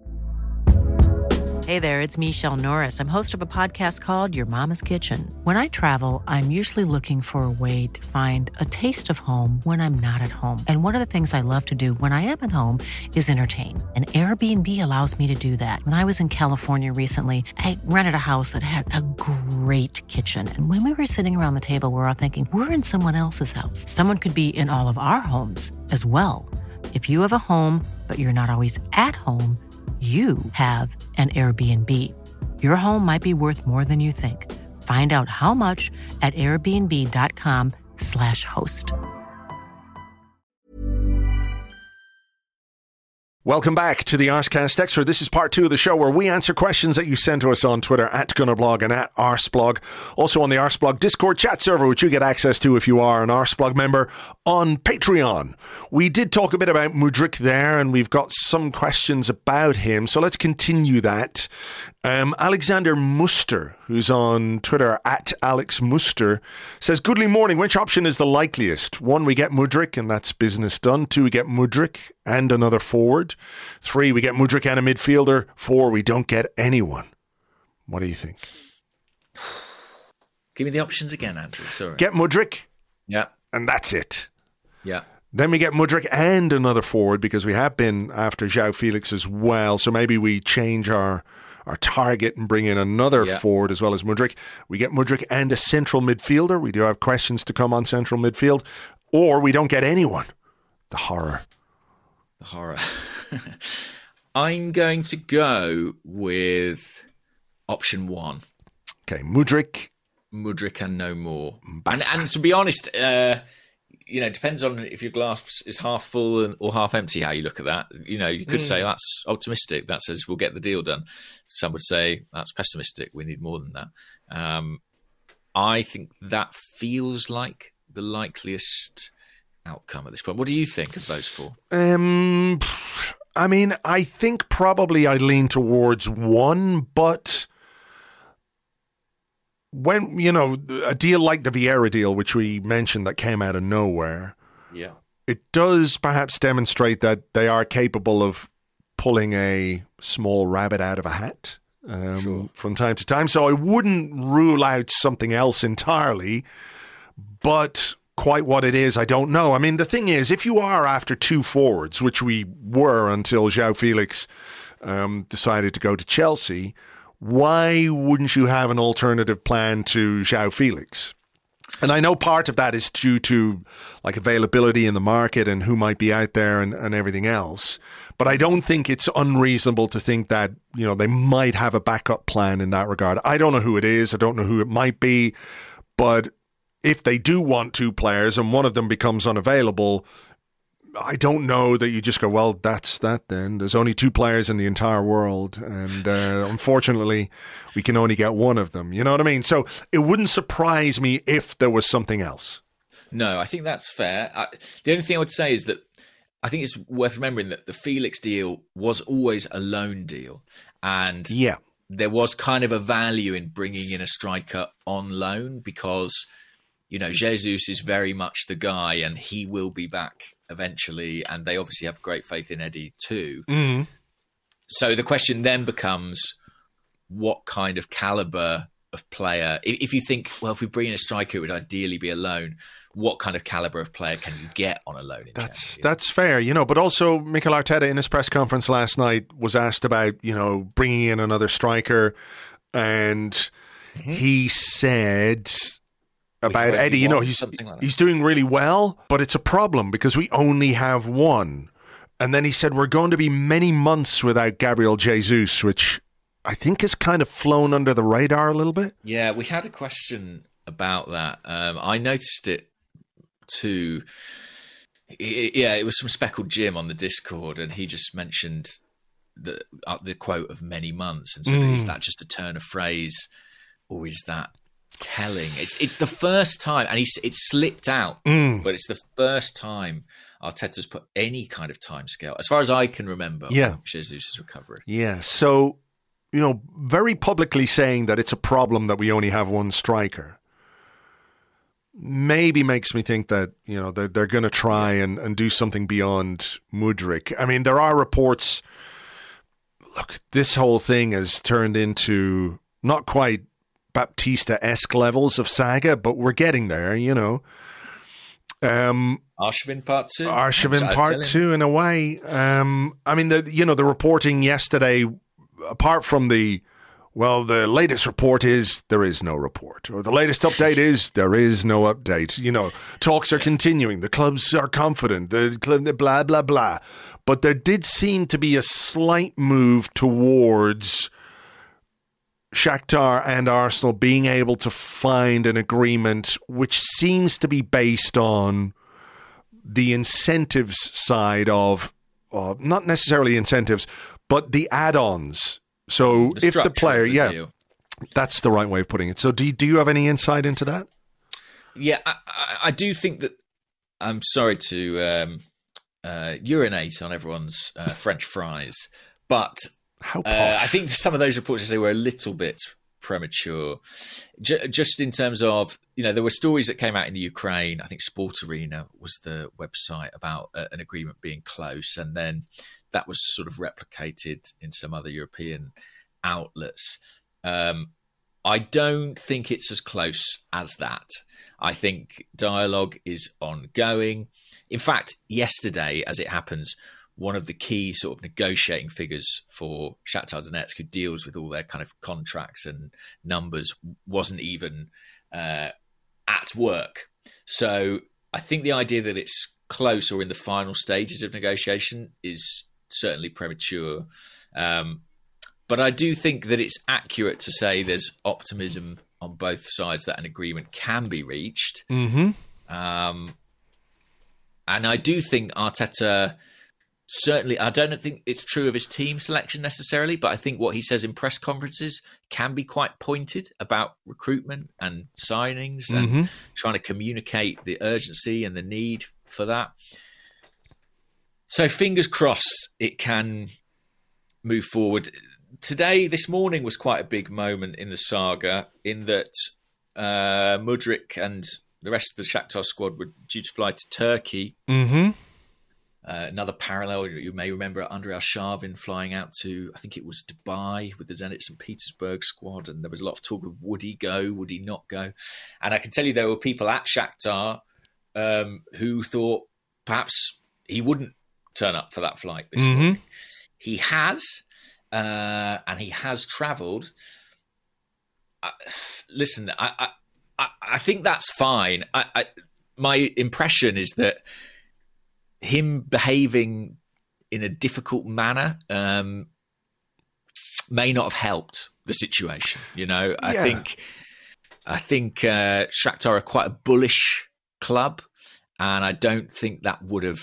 Hey there, it's Michelle Norris. I'm host of a podcast called Your Mama's Kitchen. When I travel, I'm usually looking for a way to find a taste of home when I'm not at home. And one of the things I love to do when I am at home is entertain. And Airbnb allows me to do that. When I was in California recently, I rented a house that had a great kitchen. And when we were sitting around the table, we're all thinking, we're in someone else's house. Someone could be in all of our homes as well. If you have a home, but you're not always at home, you have an Airbnb. Your home might be worth more than you think. Find out how much at airbnb.com/host. Welcome back to the Arsecast Extra. This is part 2 of the show where we answer questions that you send to us on Twitter at Gunnerblog and at Arseblog. Also on the Arseblog Discord chat server, which you get access to if you are an Arseblog member on Patreon. We did talk a bit about Mudryk there, and we've got some questions about him, so let's continue that. Alexander Muster, who's on Twitter at Alex Muster, says, "Goodly morning. Which option is the likeliest? 1, we get Mudryk and that's business done. 2, we get Mudryk and another forward. 3, we get Mudryk and a midfielder. 4, we don't get anyone." What do you think? Give me the options again, Andrew. Sorry. Get Mudryk. Yeah. And that's it. Yeah. Then we get Mudryk and another forward, because we have been after João Felix as well. So maybe we change our target and bring in another forward as well as Mudryk. We get Mudryk and a central midfielder. We do have questions to come on central midfield. Or we don't get anyone. The horror. The horror. I'm going to go with option 1. Okay, Mudryk and no more. And to be honest, it depends on if your glass is half full or half empty, how you look at that. You could say that's optimistic. That says we'll get the deal done. Some would say that's pessimistic. We need more than that. I think that feels like the likeliest outcome at this point. What do you think of those 4? I think probably I lean towards 1, but when, a deal like the Vieira deal, which we mentioned that came out of nowhere, it does perhaps demonstrate that they are capable of pulling a small rabbit out of a hat from time to time. So I wouldn't rule out something else entirely, but quite what it is, I don't know. I mean, the thing is, if you are after 2 forwards, which we were until João Felix decided to go to Chelsea, why wouldn't you have an alternative plan to João Felix? And I know part of that is due to availability in the market and who might be out there and everything else. But I don't think it's unreasonable to think that, they might have a backup plan in that regard. I don't know who it is. I don't know who it might be. But if they do want 2 players and one of them becomes unavailable, I don't know that you just go, well, that's that then. There's only 2 players in the entire world, and unfortunately, we can only get one of them. You know what I mean? So it wouldn't surprise me if there was something else. No, I think that's fair. The only thing I would say is that I think it's worth remembering that the Felix deal was always a loan deal, and there was kind of a value in bringing in a striker on loan because, Jesus is very much the guy, and he will be back eventually, and they obviously have great faith in Eddie too. Mm. So the question then becomes, what kind of caliber of player, if you think, well, if we bring in a striker, it would ideally be a loan, what kind of caliber of player can you get on a loan? That's fair, but also Mikel Arteta in his press conference last night was asked about, bringing in another striker, and he said about Eddie, he's doing really well, but it's a problem because we only have one. And then he said, we're going to be many months without Gabriel Jesus, which I think has kind of flown under the radar a little bit. Yeah, we had a question about that. I noticed it too. It was from Speckled Jim on the Discord, and he just mentioned the quote of many months and said, is that just a turn of phrase, or is that telling? It's the first time, and it slipped out, but it's the first time Arteta's put any kind of timescale, as far as I can remember, on Jesus' recovery. Yeah, so, very publicly saying that it's a problem that we only have one striker maybe makes me think that, they're going to try and do something beyond Mudryk. I mean, there are reports, look, this whole thing has turned into not quite Baptista-esque levels of saga, but we're getting there, Arshavin Part 2. Arshavin Part 2 in a way. The reporting yesterday, apart from the latest report is there is no report, or the latest update is there is no update. Talks are continuing. The clubs are confident. The club, blah, blah, blah. But there did seem to be a slight move towards Shakhtar and Arsenal being able to find an agreement which seems to be based on the incentives side of not necessarily incentives, but the add-ons. So if the player, deal. That's the right way of putting it. So do you have any insight into that? Yeah, I do think that. I'm sorry to urinate on everyone's French fries, but How posh. I think some of those reports they were a little bit premature. Just in terms of, there were stories that came out in the Ukraine. I think Sport Arena was the website about an agreement being close, and then that was sort of replicated in some other European outlets. I don't think it's as close as that. I think dialogue is ongoing. In fact, yesterday, as it happens, one of the key sort of negotiating figures for Shakhtar Donetsk, who deals with all their kind of contracts and numbers, wasn't even at work. So I think the idea that it's close or in the final stages of negotiation is certainly premature. But I do think that it's accurate to say there's optimism on both sides that an agreement can be reached. Mm-hmm. And I do think Arteta, certainly, I don't think it's true of his team selection necessarily, but I think what he says in press conferences can be quite pointed about recruitment and signings and trying to communicate the urgency and the need for that. So fingers crossed it can move forward. This morning was quite a big moment in the saga in that Mudryk and the rest of the Shakhtar squad were due to fly to Turkey. Mm-hmm. Another parallel, you may remember Andrei Arshavin flying out to, I think it was Dubai with the Zenit St. Petersburg squad, and there was a lot of talk of would he go, would he not go? And I can tell you there were people at Shakhtar who thought perhaps he wouldn't turn up for that flight this morning. He has, and he has travelled. Listen, I think that's fine. My impression is that him behaving in a difficult manner may not have helped the situation. I think Shakhtar are quite a bullish club, and I don't think that would have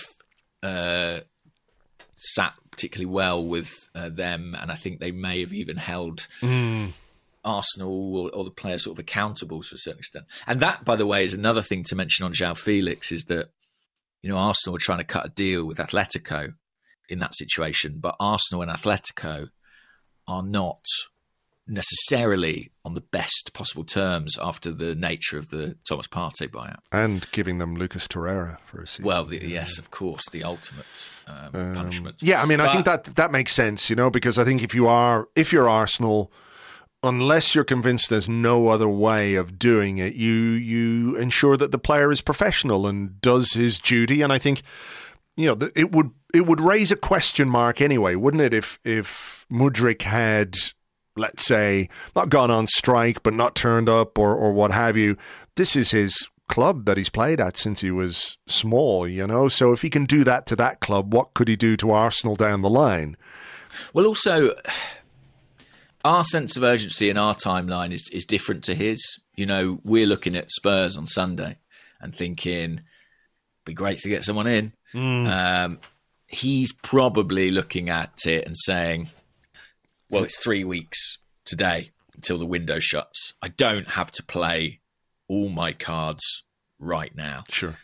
sat particularly well with them. And I think they may have even held Arsenal or the players sort of accountable to a certain extent. And that, by the way, is another thing to mention on João Felix, is that Arsenal were trying to cut a deal with Atletico in that situation, but Arsenal and Atletico are not necessarily on the best possible terms after the nature of the Thomas Partey buyout. And giving them Lucas Torreira for a season. Well, yes, of course, the ultimate punishment. Yeah, I mean, I think that makes sense, because I think if you're Arsenal, unless you're convinced there's no other way of doing it, you ensure that the player is professional and does his duty. And I think, it would raise a question mark anyway, wouldn't it? If Mudryk had, let's say, not gone on strike, but not turned up or what have you. This is his club that he's played at since he was small, So if he can do that to that club, what could he do to Arsenal down the line? Well, also, our sense of urgency in our timeline is different to his. We're looking at Spurs on Sunday and thinking, it'd be great to get someone in. He's probably looking at it and saying, well, it's 3 weeks today until the window shuts. I don't have to play all my cards right now. Sure.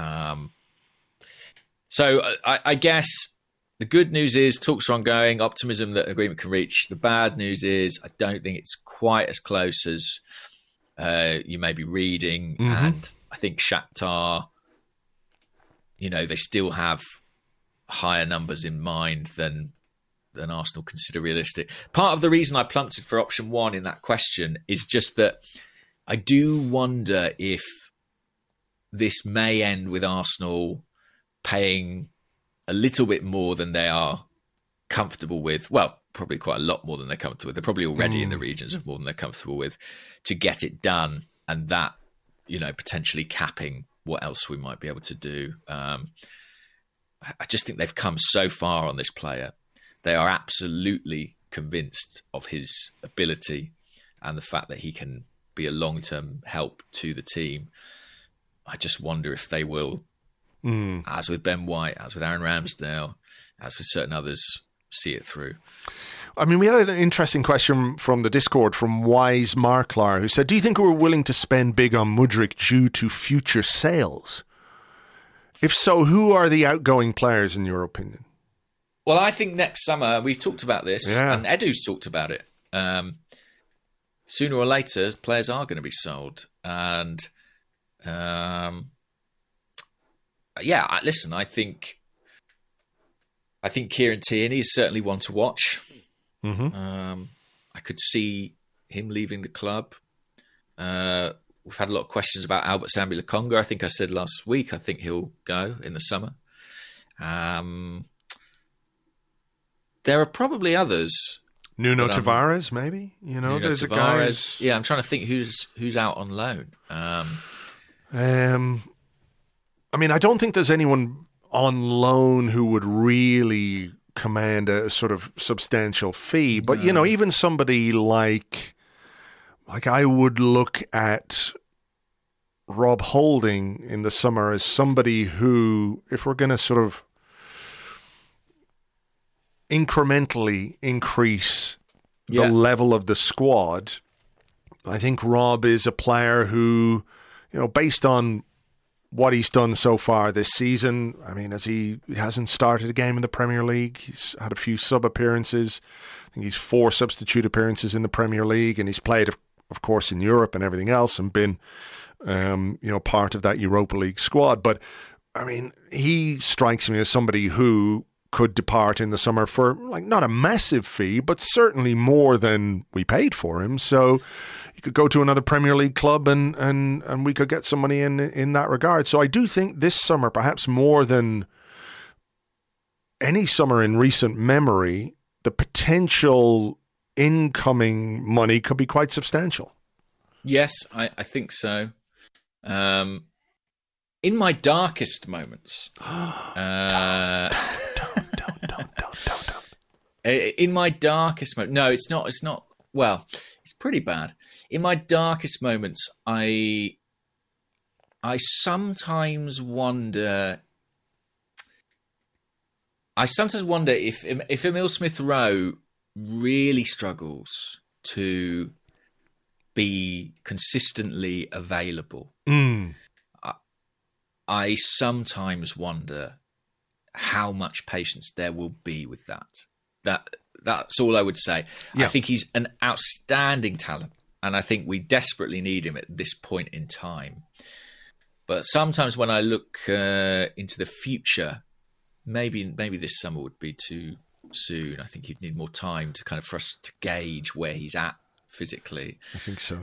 So I guess the good news is talks are ongoing, optimism that an agreement can reach. The bad news is I don't think it's quite as close as you may be reading. And I think Shakhtar, they still have higher numbers in mind than Arsenal consider realistic. Part of the reason I plumped it for option one in that question is just that I do wonder if this may end with Arsenal paying a little bit more than they are comfortable with. Well, probably quite a lot more than they're comfortable with. They're probably already in the regions of more than they're comfortable with to get it done, and that, potentially capping what else we might be able to do. I just think they've come so far on this player. They are absolutely convinced of his ability and the fact that he can be a long-term help to the team. I just wonder if they will as with Ben White, as with Aaron Ramsdale, as with certain others, see it through. I mean, we had an interesting question from the Discord from Wise Marklar, who said, do you think we're willing to spend big on Mudryk due to future sales? If so, who are the outgoing players in your opinion? Well, I think next summer, we've talked about this, and Edu's talked about it. Sooner or later, players are going to be sold. And, listen, I think Kieran Tierney is certainly one to watch. I could see him leaving the club. We've had a lot of questions about Albert Sambi Lokonga. I think I said last week, I think he'll go in the summer. There are probably others. Nuno Tavares, maybe? There's Tavares. a guy. Yeah, I'm trying to think who's out on loan. I mean, I don't think there's anyone on loan who would really command a sort of substantial fee. But, even somebody like I would look at Rob Holding in the summer as somebody who, if we're going to sort of incrementally increase the level of the squad, I think Rob is a player who, based on what he's done so far this season, I mean, as he hasn't started a game in the Premier League, he's had a few sub appearances. I think he's 4 substitute appearances in the Premier League, and he's played, of course, in Europe and everything else, and been, part of that Europa League squad. But I mean, he strikes me as somebody who could depart in the summer for not a massive fee, but certainly more than we paid for him. So you could go to another Premier League club and we could get some money in that regard. So I do think this summer, perhaps more than any summer in recent memory, the potential incoming money could be quite substantial. Yes, I think so. In my darkest moments, don't. In my darkest moment, no, it's not. Well, it's pretty bad. In my darkest moments, I sometimes wonder. If Emile Smith Rowe really struggles to be consistently available. I sometimes wonder how much patience there will be with that. That's all I would say. Yeah. I think he's an outstanding talent, and I think we desperately need him at this point in time. But sometimes when I look into the future, maybe this summer would be too soon. I think he'd need more time to for us to gauge where he's at physically. I think so.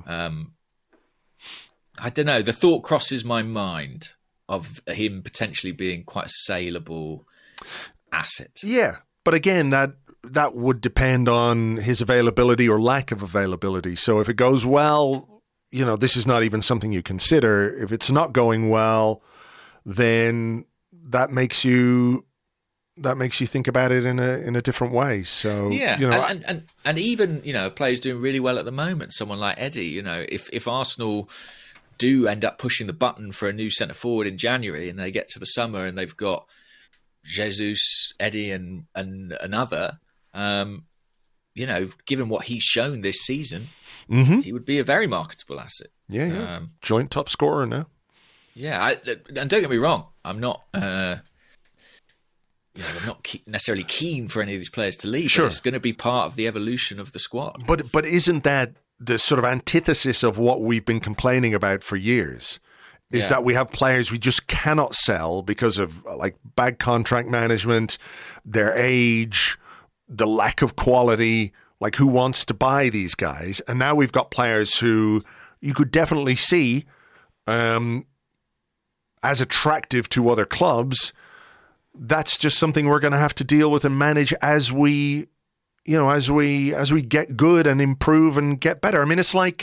I don't know. The thought crosses my mind of him potentially being quite a saleable asset. Yeah, but again, that would depend on his availability or lack of availability. So if it goes well, this is not even something you consider. If it's not going well, then that makes you think about it in a different way. So yeah, and even players doing really well at the moment. Someone like Eddie, if Arsenal do end up pushing the button for a new centre forward in January, and they get to the summer and they've got Jesus, Eddie, and another, given what he's shown this season, he would be a very marketable asset. Yeah. Joint top scorer now. Yeah, and don't get me wrong, I'm not. I'm not necessarily keen for any of these players to leave. Sure, but it's going to be part of the evolution of the squad. But isn't that the sort of antithesis of what we've been complaining about for years? Is that we have players we just cannot sell because of bad contract management, their age, the lack of quality. Who wants to buy these guys? And now we've got players who you could definitely see as attractive to other clubs. That's just something we're going to have to deal with and manage as we get good and improve and get better. I mean, it's like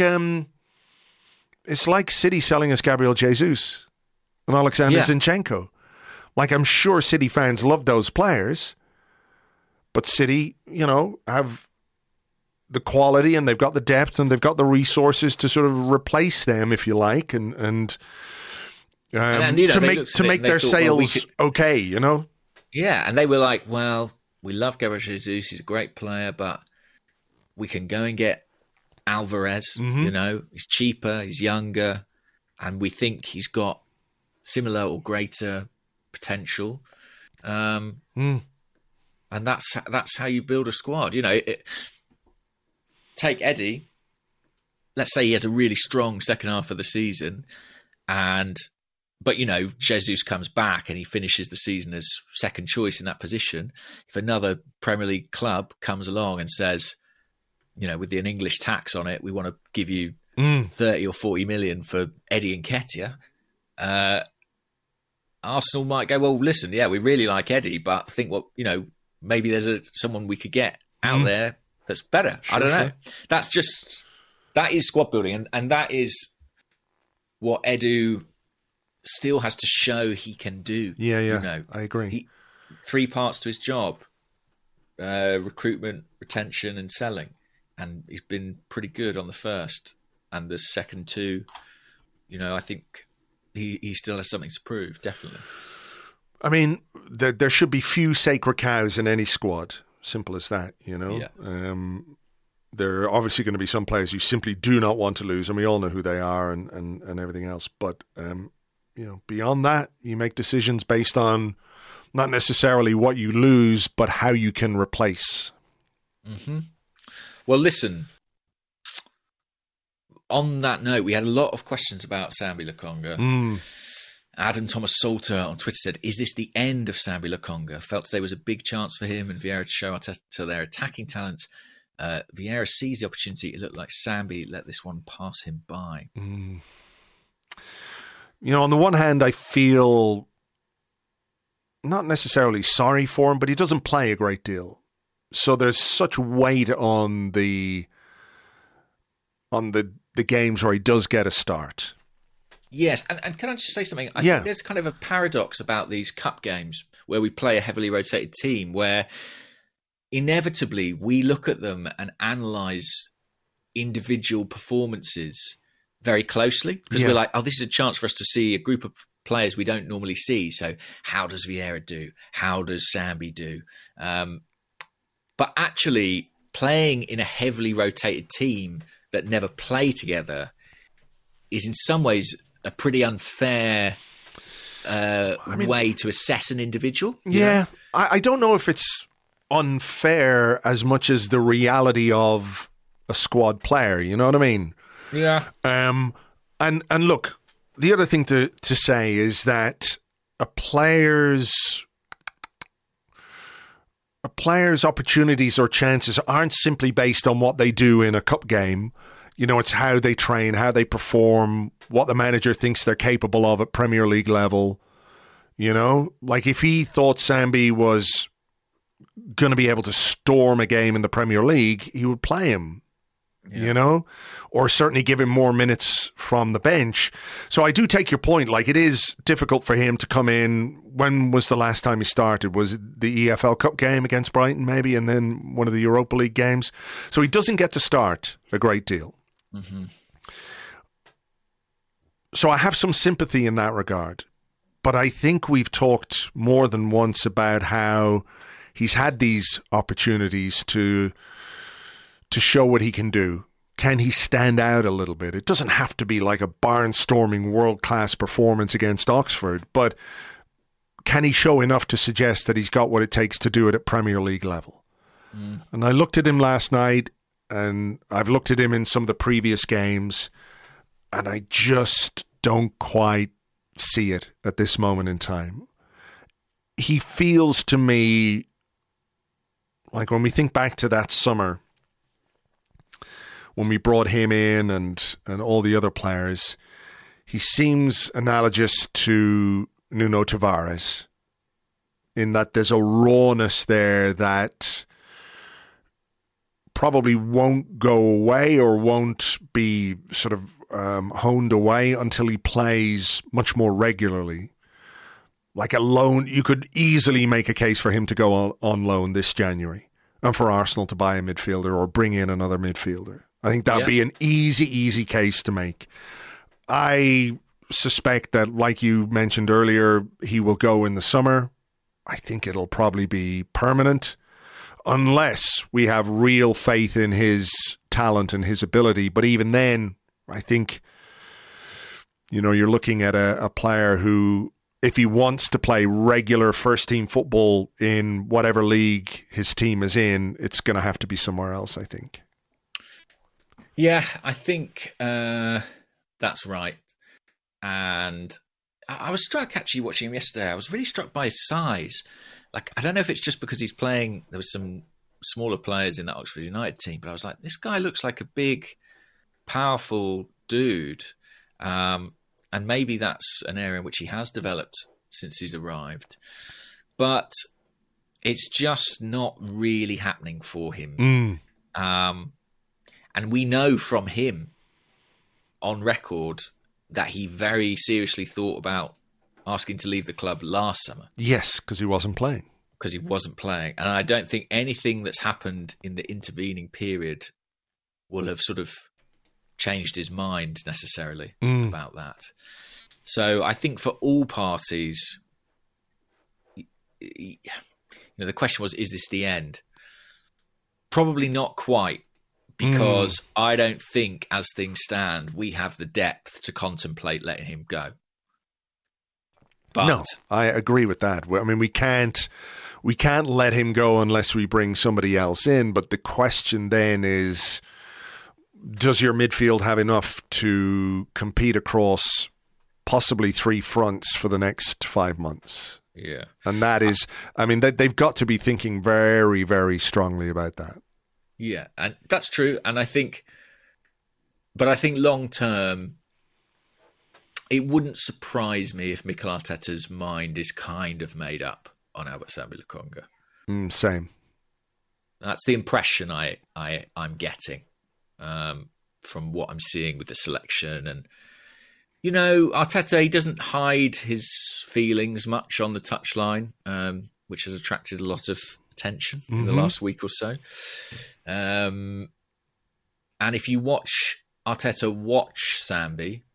City selling us Gabriel Jesus and Alexander Zinchenko. I'm sure City fans love those players, but City, have the quality and they've got the depth and they've got the resources to sort of replace them, if you like, and And, you know, to make their sales okay, you know? Yeah, and they were like, well, we love Gabriel Jesus, he's a great player, but we can go and get Alvarez, you know, he's cheaper, he's younger, and we think he's got similar or greater potential. And that's how you build a squad. You know, take Eddie, let's say he has a really strong second half of the season, but, you know, Jesus comes back and he finishes the season as second choice in that position. If another Premier League club comes along and says, you know, with an English tax on it, we want to give you 30 or 40 million for Eddie Nketiah, Arsenal might go, well, listen, yeah, we really like Eddie, but I think maybe there's someone we could get out there that's better. I don't know. That is squad building, and that is what Edu still has to show he can do. Yeah, you know, I agree. 3 parts to his job: recruitment, retention, and selling. And he's been pretty good on the first, and the second 2. You know, I think he still has something to prove. Definitely. I mean, there should be few sacred cows in any squad. Simple as that. You know. Yeah. There are obviously going to be some players you simply do not want to lose, and we all know who they are, and everything else. But you know, beyond that, you make decisions based on not necessarily what you lose, but how you can replace. Mm-hmm. Well, listen, on that note, we had a lot of questions about Sambi Lokonga. Adam Thomas Salter on Twitter said, is this the end of Sambi Lokonga? Felt today was a big chance for him and Vieira to show to their attacking talents. Vieira seized the opportunity. It looked like Sambi let this one pass him by. You know, on the one hand, I feel not necessarily sorry for him, but he doesn't play a great deal. So there's such weight on the games where he does get a start. Yes, and can I just say something? I think there's kind of a paradox about these cup games where we play a heavily rotated team, where inevitably we look at them and analyse individual performances very closely, because we're like, oh, this is a chance for us to see a group of players we don't normally see. So how does Vieira do? How does Sambi do? But actually playing in a heavily rotated team that never play together is in some ways a pretty unfair way to assess an individual. Yeah, I don't know if it's unfair as much as the reality of a squad player. You know what I mean? Yeah. And look, the other thing to say is that a player's opportunities or chances aren't simply based on what they do in a cup game. You know, it's how they train, how they perform, what the manager thinks they're capable of at Premier League level. You know, like if he thought Sambi was going to be able to storm a game in the Premier League, he would play him. You know, or certainly give him more minutes from the bench. So I do take your point. Like, it is difficult for him to come in. When was the last time he started? Was it the EFL Cup game against Brighton, maybe, and then one of the Europa League games? So he doesn't get to start a great deal. Mm-hmm. So I have some sympathy in that regard. But I think we've talked more than once about how he's had these opportunities to show what he can do. Can he stand out a little bit? It doesn't have to be like a barnstorming world-class performance against Oxford, but can he show enough to suggest that he's got what it takes to do it at Premier League level? And I looked at him last night, and I've looked at him in some of the previous games, and I just don't quite see it at this moment in time. He feels to me like, when we think back to that summer, when we brought him in and all the other players, he seems analogous to Nuno Tavares in that there's a rawness there that probably won't go away or won't be sort of honed away until he plays much more regularly. Like a loan, you could easily make a case for him to go on loan this January and for Arsenal to buy a midfielder or bring in another midfielder. I think that would be an easy case to make. I suspect that, like you mentioned earlier, he will go in the summer. I think it'll probably be permanent, unless we have real faith in his talent and his ability. But even then, I think, you're looking at a player who, if he wants to play regular first-team football in whatever league his team is in, it's going to have to be somewhere else, I think. Yeah, I think that's right. And I was struck, actually, watching him yesterday. I was really struck by his size. Like, I don't know if it's just because he's playing, there was some smaller players in that Oxford United team, but I was like, this guy looks like a big, powerful dude. And maybe that's an area in which he has developed since he's arrived. But it's just not really happening for him. And we know from him on record that he very seriously thought about asking to leave the club last summer. Yes, because he wasn't playing. And I don't think anything that's happened in the intervening period will have sort of changed his mind necessarily about that. So I think for all parties, the question was, is this the end? Probably not quite, because I don't think, as things stand, we have the depth to contemplate letting him go. But no, I agree with that. I mean, we can't let him go unless we bring somebody else in. But the question then is, does your midfield have enough to compete across possibly 3 fronts for the next 5 months? Yeah. And that is, I mean, they've got to be thinking very, very strongly about that. Yeah, and that's true. And I think long term, it wouldn't surprise me if Mikel Arteta's mind is kind of made up on Albert Sambi Lokonga. Same. That's the impression I'm getting from what I'm seeing with the selection. And, Arteta, he doesn't hide his feelings much on the touchline, which has attracted a lot of attention in the last week or so. And if you watch Arteta watch Sambi,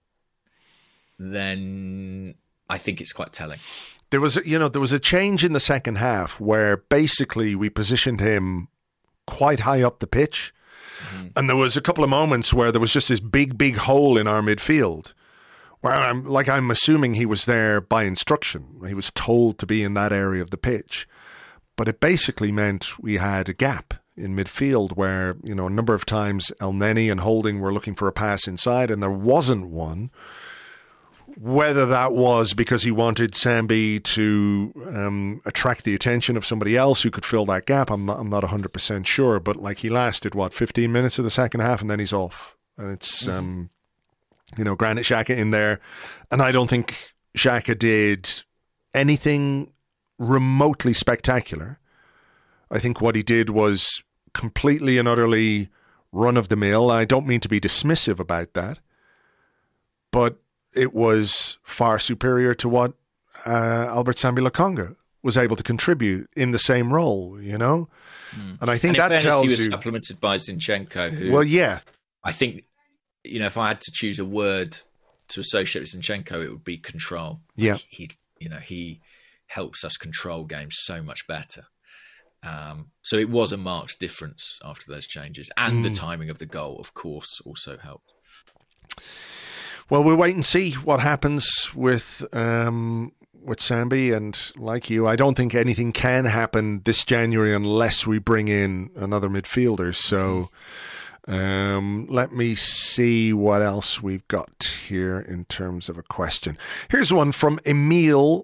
then I think it's quite telling. There was a change in the second half where basically we positioned him quite high up the pitch. And there was a couple of moments where there was just this big hole in our midfield where I'm assuming he was there by instruction. He was told to be in that area of the pitch. But it basically meant we had a gap in midfield where, a number of times El Neni and Holding were looking for a pass inside and there wasn't one. Whether that was because he wanted Sambi to attract the attention of somebody else who could fill that gap, I'm not 100% sure. But he lasted, 15 minutes of the second half and then he's off. And it's, Granit Xhaka in there. And I don't think Xhaka did anything remotely spectacular. I think what he did was completely and utterly run-of-the-mill. I don't mean to be dismissive about that, but it was far superior to what Albert Sambi Lokonga was able to contribute in the same role, And I think that tells you... he was supplemented by Zinchenko, who... Well, yeah. I think, if I had to choose a word to associate with Zinchenko, it would be control. Yeah. He helps us control games so much better. So it was a marked difference after those changes. And the timing of the goal, of course, also helped. Well, we'll wait and see what happens with Sambi. And like you, I don't think anything can happen this January unless we bring in another midfielder. So let me see what else we've got here in terms of a question. Here's one from Emil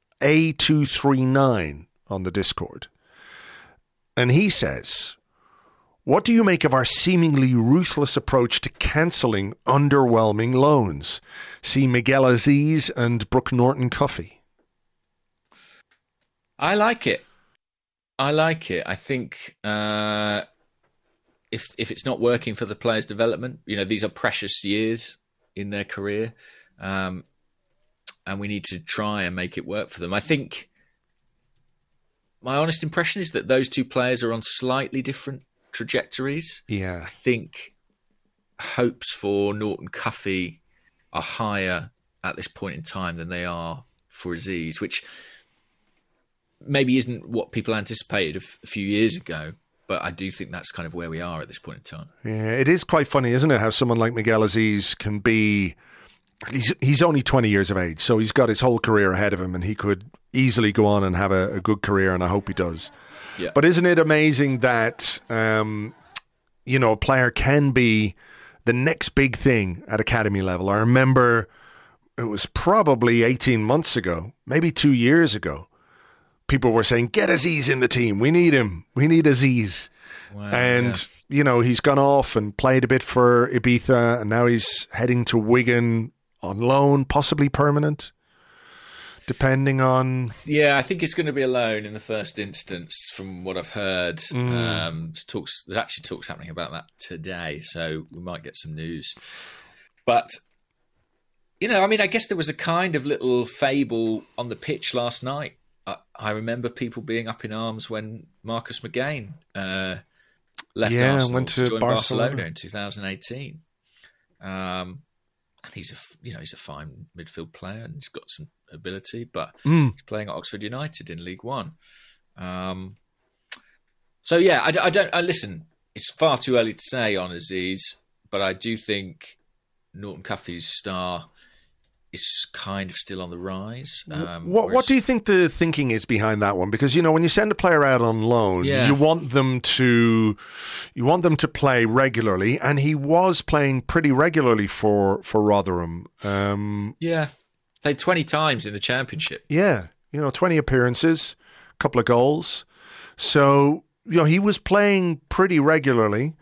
A239 on the Discord. And he says, what do you make of our seemingly ruthless approach to cancelling underwhelming loans? See Miguel Aziz and Brooke Norton-Cuffy. I like it. I think if it's not working for the players' development, these are precious years in their career, and we need to try and make it work for them. I think my honest impression is that those two players are on slightly different trajectories. Yeah. I think hopes for Norton-Cuffy are higher at this point in time than they are for Aziz, which maybe isn't what people anticipated a few years ago. But I do think that's kind of where we are at this point in time. Yeah, it is quite funny, isn't it, how someone like Miguel Aziz can be... He's only 20 years of age, so he's got his whole career ahead of him, and he could easily go on and have a good career, and I hope he does. Yeah. But isn't it amazing that, a player can be the next big thing at academy level? I remember it was probably 18 months ago, maybe 2 years ago, people were saying, get Aziz in the team. We need him. We need Aziz. Wow, and, he's gone off and played a bit for Ibiza, and now he's heading to Wigan on loan, possibly permanent, depending on... Yeah, I think it's going to be a loan in the first instance, from what I've heard. There's actually talks happening about that today, so we might get some news. But, I guess there was a kind of little fable on the pitch last night. I remember people being up in arms when Marcus McGain left Arsenal went to join Barcelona in 2018. And he's a fine midfield player and he's got some ability, but he's playing at Oxford United in League One. So yeah, I listen. It's far too early to say on Aziz, but I do think Norton Cuffy's star is kind of still on the rise. What do you think the thinking is behind that one? Because when you send a player out on loan, you want them to play regularly, and he was playing pretty regularly for Rotherham. Played 20 times in the Championship. 20 appearances, a couple of goals. So he was playing pretty regularly.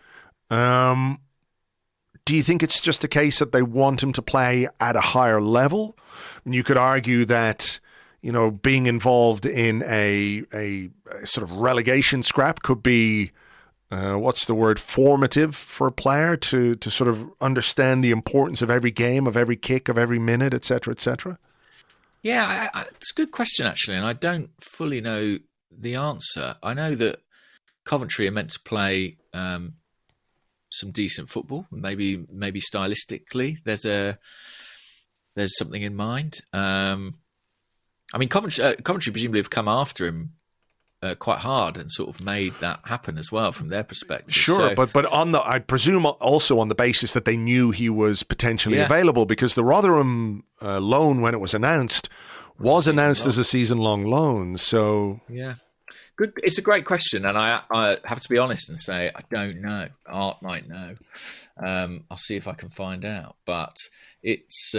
Do you think it's just a case that they want him to play at a higher level? And you could argue that, being involved in a sort of relegation scrap could be, formative for a player to sort of understand the importance of every game, of every kick, of every minute, et cetera, et cetera? Yeah, it's a good question, actually, and I don't fully know the answer. I know that Coventry are meant to play... some decent football, maybe stylistically. There's something in mind. Coventry presumably have come after him quite hard and sort of made that happen as well from their perspective. Sure, but I presume also on the basis that they knew he was potentially available, because the Rotherham loan, when it was announced, was announced as a season-long loan. So yeah. Good. It's a great question, and I have to be honest and say I don't know. Art might know. I'll see if I can find out. But it's,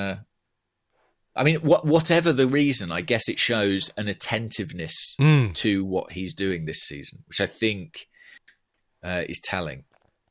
whatever the reason, I guess it shows an attentiveness to what he's doing this season, which I think is telling.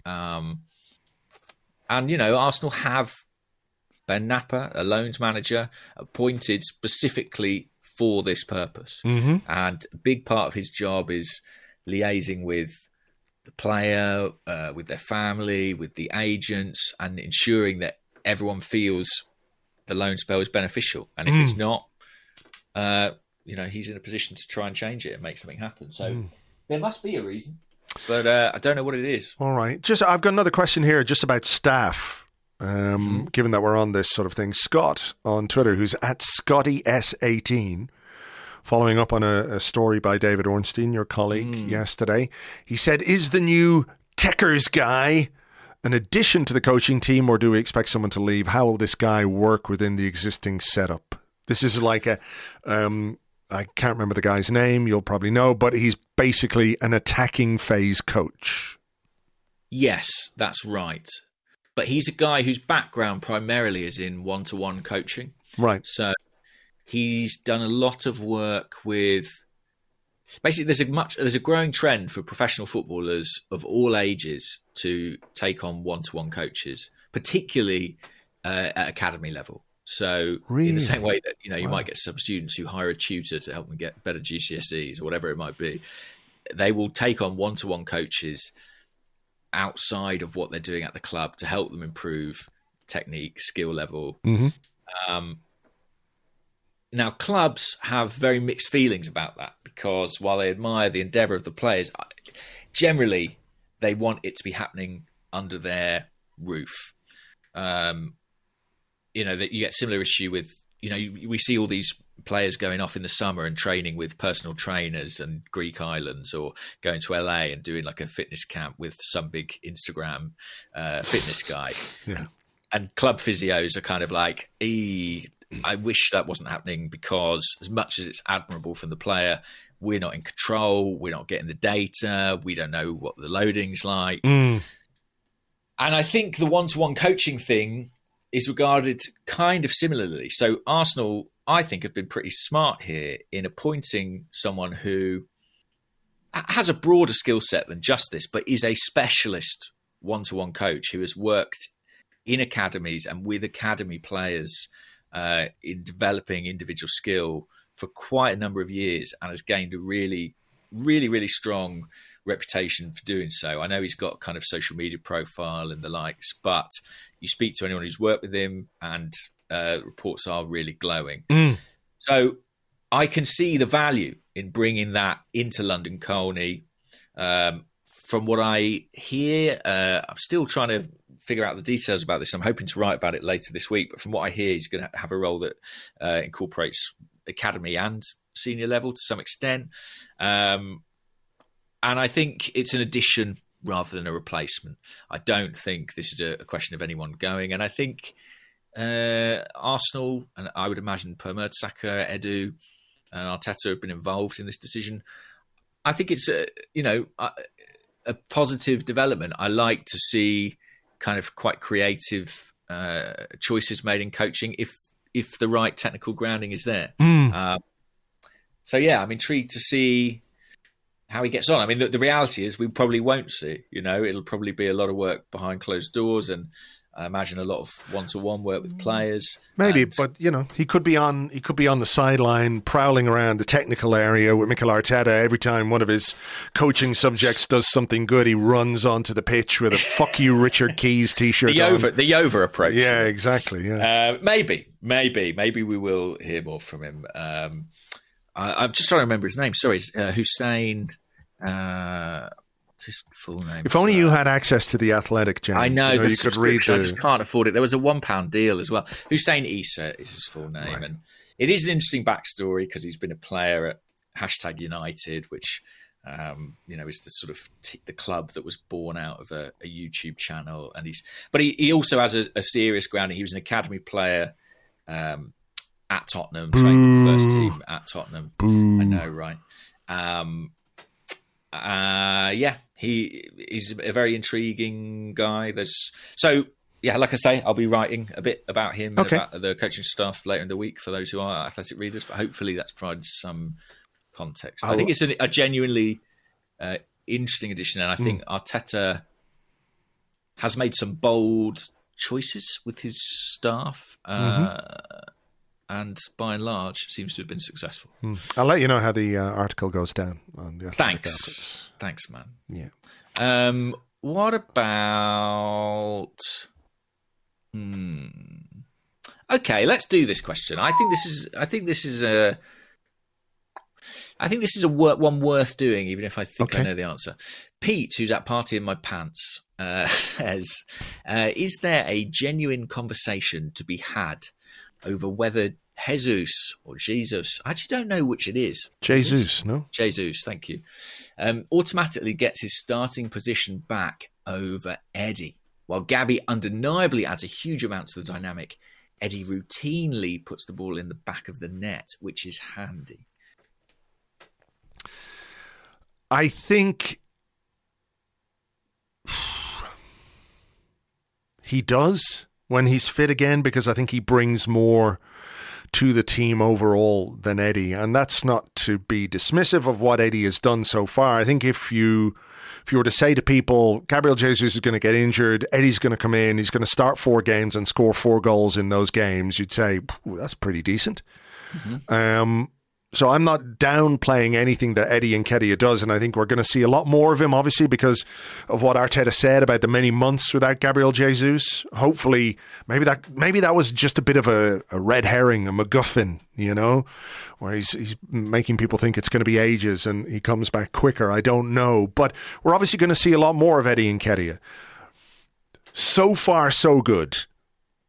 Arsenal have Ben Napper, a loans manager, appointed specifically for this purpose. And a big part of his job is liaising with the player, with their family, with the agents, and ensuring that everyone feels the loan spell is beneficial. And if it's not, he's in a position to try and change it and make something happen. So there must be a reason, but I don't know what it is. All right. I've got another question here just about staff. Given that we're on this sort of thing, Scott on Twitter, who's at ScottyS18, following up on a story by David Ornstein, your colleague, yesterday. He said, is the new Techers guy an addition to the coaching team, or do we expect someone to leave? How will this guy work within the existing setup? This is like I can't remember the guy's name, you'll probably know, but he's basically an attacking phase coach. Yes, that's right. But he's a guy whose background primarily is in one-to-one coaching. Right. So he's done a lot of work with... Basically, there's a growing trend for professional footballers of all ages to take on one-to-one coaches, particularly at academy level. So in the same way that you might get some students who hire a tutor to help them get better GCSEs or whatever it might be, they will take on one-to-one coaches outside of what they're doing at the club to help them improve technique, skill level. Now, clubs have very mixed feelings about that, because while they admire the endeavour of the players, generally they want it to be happening under their roof. that you get similar issue with, we see all these players going off in the summer and training with personal trainers and Greek islands, or going to LA and doing like a fitness camp with some big Instagram fitness guy. Yeah. And club physios are kind of like, I wish that wasn't happening, because as much as it's admirable from the player, we're not in control. We're not getting the data. We don't know what the loading's like. And I think the one-to-one coaching thing is regarded kind of similarly. So Arsenal, I think, have been pretty smart here in appointing someone who has a broader skill set than just this, but is a specialist one-to-one coach who has worked in academies and with academy players in developing individual skill for quite a number of years, and has gained a really, really, really strong reputation for doing so. I know he's got kind of social media profile and the likes, but you speak to anyone who's worked with him and reports are really glowing. So I can see the value in bringing that into London Colney. From what I hear, I'm still trying to figure out the details about this. I'm hoping to write about it later this week, but from what I hear, he's going to have a role that incorporates academy and senior level to some extent. And I think it's an addition rather than a replacement. I don't think this is a question of anyone going. And I think Arsenal, and I would imagine Per Mertesacker, Edu and Arteta have been involved in this decision. I think it's a positive development. I like to see kind of quite creative choices made in coaching if the right technical grounding is there. So yeah, I'm intrigued to see how he gets on. I mean, the reality is we probably won't see. It'll probably be a lot of work behind closed doors, and I imagine a lot of one-to-one work with players. Maybe, but he could be on the sideline prowling around the technical area with Mikel Arteta. Every time one of his coaching subjects does something good, he runs onto the pitch with a "fuck you, Richard Keys" t-shirt. The over approach. Yeah, exactly. Yeah, maybe we will hear more from him. I'm just trying to remember his name. Sorry, it's Hussein. His full name. If only you had access to the Athletic, James. I know, you could read. I just can't afford it. There was a £1 deal as well. Hussein Issa is his full name, right. And it is an interesting backstory because he's been a player at #United, which is the sort of the club that was born out of a YouTube channel, and he also has a serious grounding. He was an academy player at Tottenham, playing the first team at Tottenham. I know, right? He's a very intriguing guy. Like I say, I'll be writing a bit about him and about the coaching staff later in the week for those who are Athletic readers, but hopefully that's provided some context. I think it's a genuinely interesting addition, and I think Arteta has made some bold choices with his staff, and by and large seems to have been successful. I'll let you know how the article goes down on the Athletic. Thanks, man. Yeah. What about? Okay, let's do this question. I think this is one worth doing, even if I think I know the answer. Pete, who's at Party in My Pants, says, "Is there a genuine conversation to be had over whether Jesus or Jesus, I actually don't know which it is. Jesus, no? Jesus, thank you. Automatically gets his starting position back over Eddie. While Gabby undeniably adds a huge amount to the dynamic, Eddie routinely puts the ball in the back of the net, which is handy." I think he does when he's fit again, because I think he brings more to the team overall than Eddie. And that's not to be dismissive of what Eddie has done so far. I think if you were to say to people, Gabriel Jesus is going to get injured, Eddie's going to come in, he's going to start 4 games and score 4 goals in those games, you'd say, that's pretty decent. So I'm not downplaying anything that Eddie Nketiah does, and I think we're going to see a lot more of him, obviously, because of what Arteta said about the many months without Gabriel Jesus. Hopefully, maybe that was just a bit of a red herring, a MacGuffin, where he's making people think it's going to be ages and he comes back quicker. I don't know. But we're obviously going to see a lot more of Eddie Nketiah. So far, so good.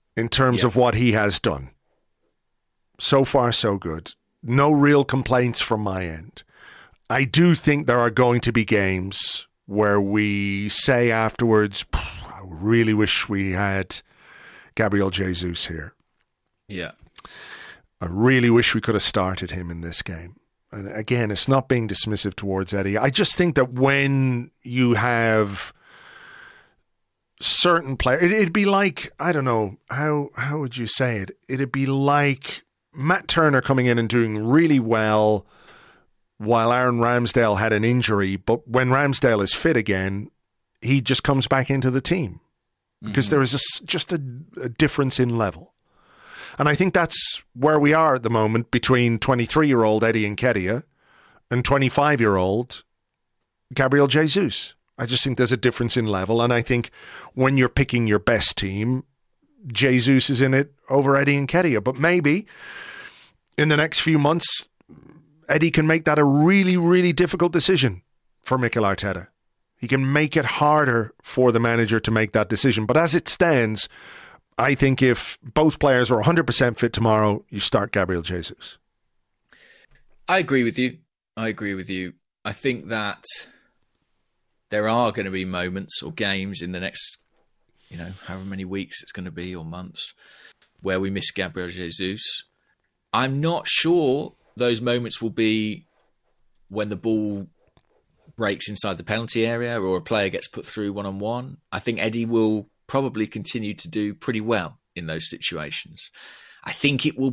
in terms of what he has done. So far, so good. No real complaints from my end. I do think there are going to be games where we say afterwards, I really wish we had Gabriel Jesus here. Yeah. I really wish we could have started him in this game. And again, it's not being dismissive towards Eddie. I just think that when you have certain players, it'd be like, I don't know, how would you say it? It'd be like Matt Turner coming in and doing really well while Aaron Ramsdale had an injury. But when Ramsdale is fit again, he just comes back into the team because there is just a difference in level. And I think that's where we are at the moment between 23-year-old Eddie Nketiah and 25-year-old Gabriel Jesus. I just think there's a difference in level. And I think when you're picking your best team, Jesus is in it over Eddie Nketiah. But maybe in the next few months, Eddie can make that a really, really difficult decision for Mikel Arteta. He can make it harder for the manager to make that decision. But as it stands, I think if both players are 100% fit tomorrow, you start Gabriel Jesus. I agree with you. I think that there are going to be moments or games in the next, however many weeks it's going to be or months where we miss Gabriel Jesus. I'm not sure those moments will be when the ball breaks inside the penalty area or a player gets put through one-on-one. I think Eddie will probably continue to do pretty well in those situations. I think what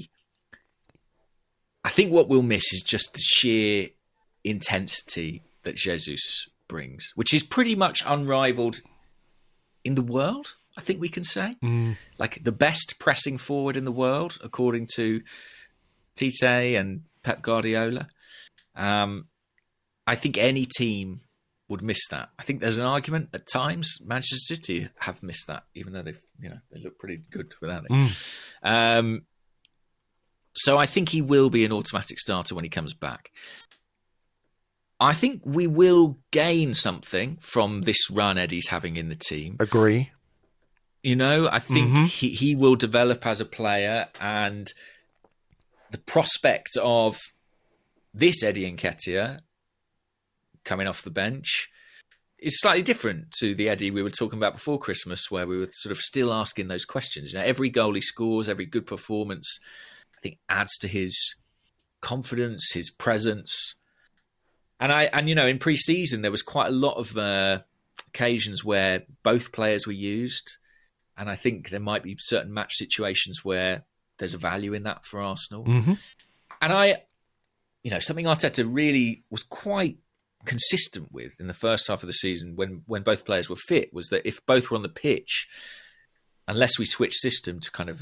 we'll miss is just the sheer intensity that Jesus brings, which is pretty much unrivaled in the world, I think we can say. Like the best pressing forward in the world, according to Tite and Pep Guardiola. I think any team would miss that. I think there's an argument at times Manchester City have missed that, even though they look pretty good without it. So I think he will be an automatic starter when he comes back. I think we will gain something from this run Eddie's having in the team. Agree. I think he will develop as a player, and the prospect of this Eddie Nketiah coming off the bench is slightly different to the Eddie we were talking about before Christmas, where we were sort of still asking those questions. Every goal he scores, every good performance, I think adds to his confidence, his presence. And in pre-season, there was quite a lot of occasions where both players were used. And I think there might be certain match situations where there's a value in that for Arsenal. And something Arteta really was quite consistent with in the first half of the season when both players were fit was that if both were on the pitch, unless we switched system to kind of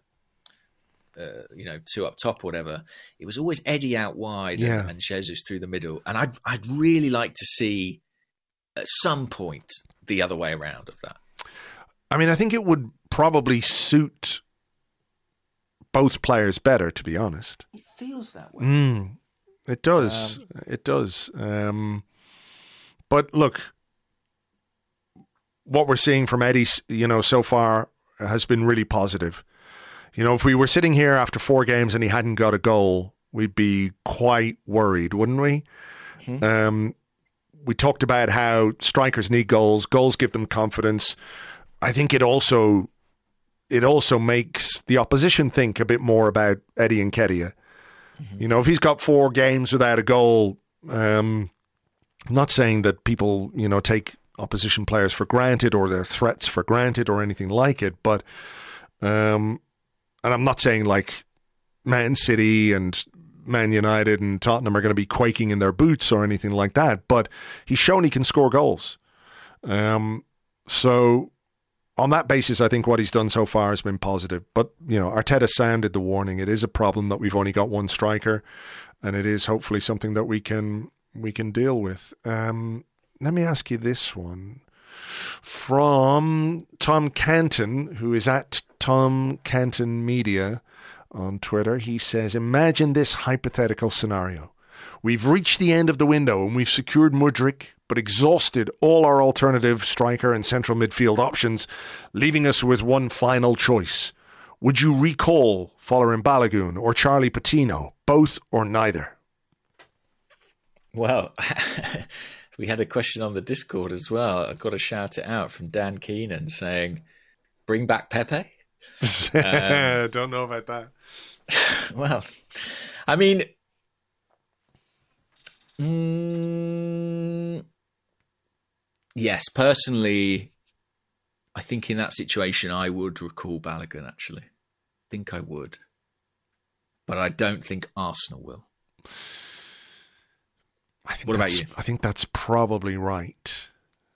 two up top or whatever, it was always Eddie out wide and Jesus through the middle. And I'd really like to see at some point the other way around of that. I mean, I think it would probably suit both players better, to be honest. It feels that way. It does. It does. But look, what we're seeing from Eddie, so far has been really positive. If we were sitting here after 4 games and he hadn't got a goal, we'd be quite worried, wouldn't we? We talked about how strikers need goals. Goals give them confidence. I think it also makes the opposition think a bit more about Eddie Nketiah. If he's got 4 games without a goal, I'm not saying that people, take opposition players for granted or their threats for granted or anything like it, but and I'm not saying like Man City and Man United and Tottenham are going to be quaking in their boots or anything like that, but he's shown he can score goals. So on that basis, I think what he's done so far has been positive. But, Arteta sounded the warning. It is a problem that we've only got one striker, and it is hopefully something that we can deal with. Let me ask you this one. From Tom Canton, who is at Tom Canton Media on Twitter, he says, imagine this hypothetical scenario. We've reached the end of the window and we've secured Mudryk, but exhausted all our alternative striker and central midfield options, leaving us with one final choice. Would you recall Folarin Balogun or Charlie Patino, both or neither? Well, we had a question on the Discord as well. I've got to shout it out from Dan Keenan saying, bring back Pepe? Don't know about that. Well, I mean, yes, personally, I think in that situation I would recall Balogun, actually. I think I would. But I don't think Arsenal will. What about you? I think that's probably right.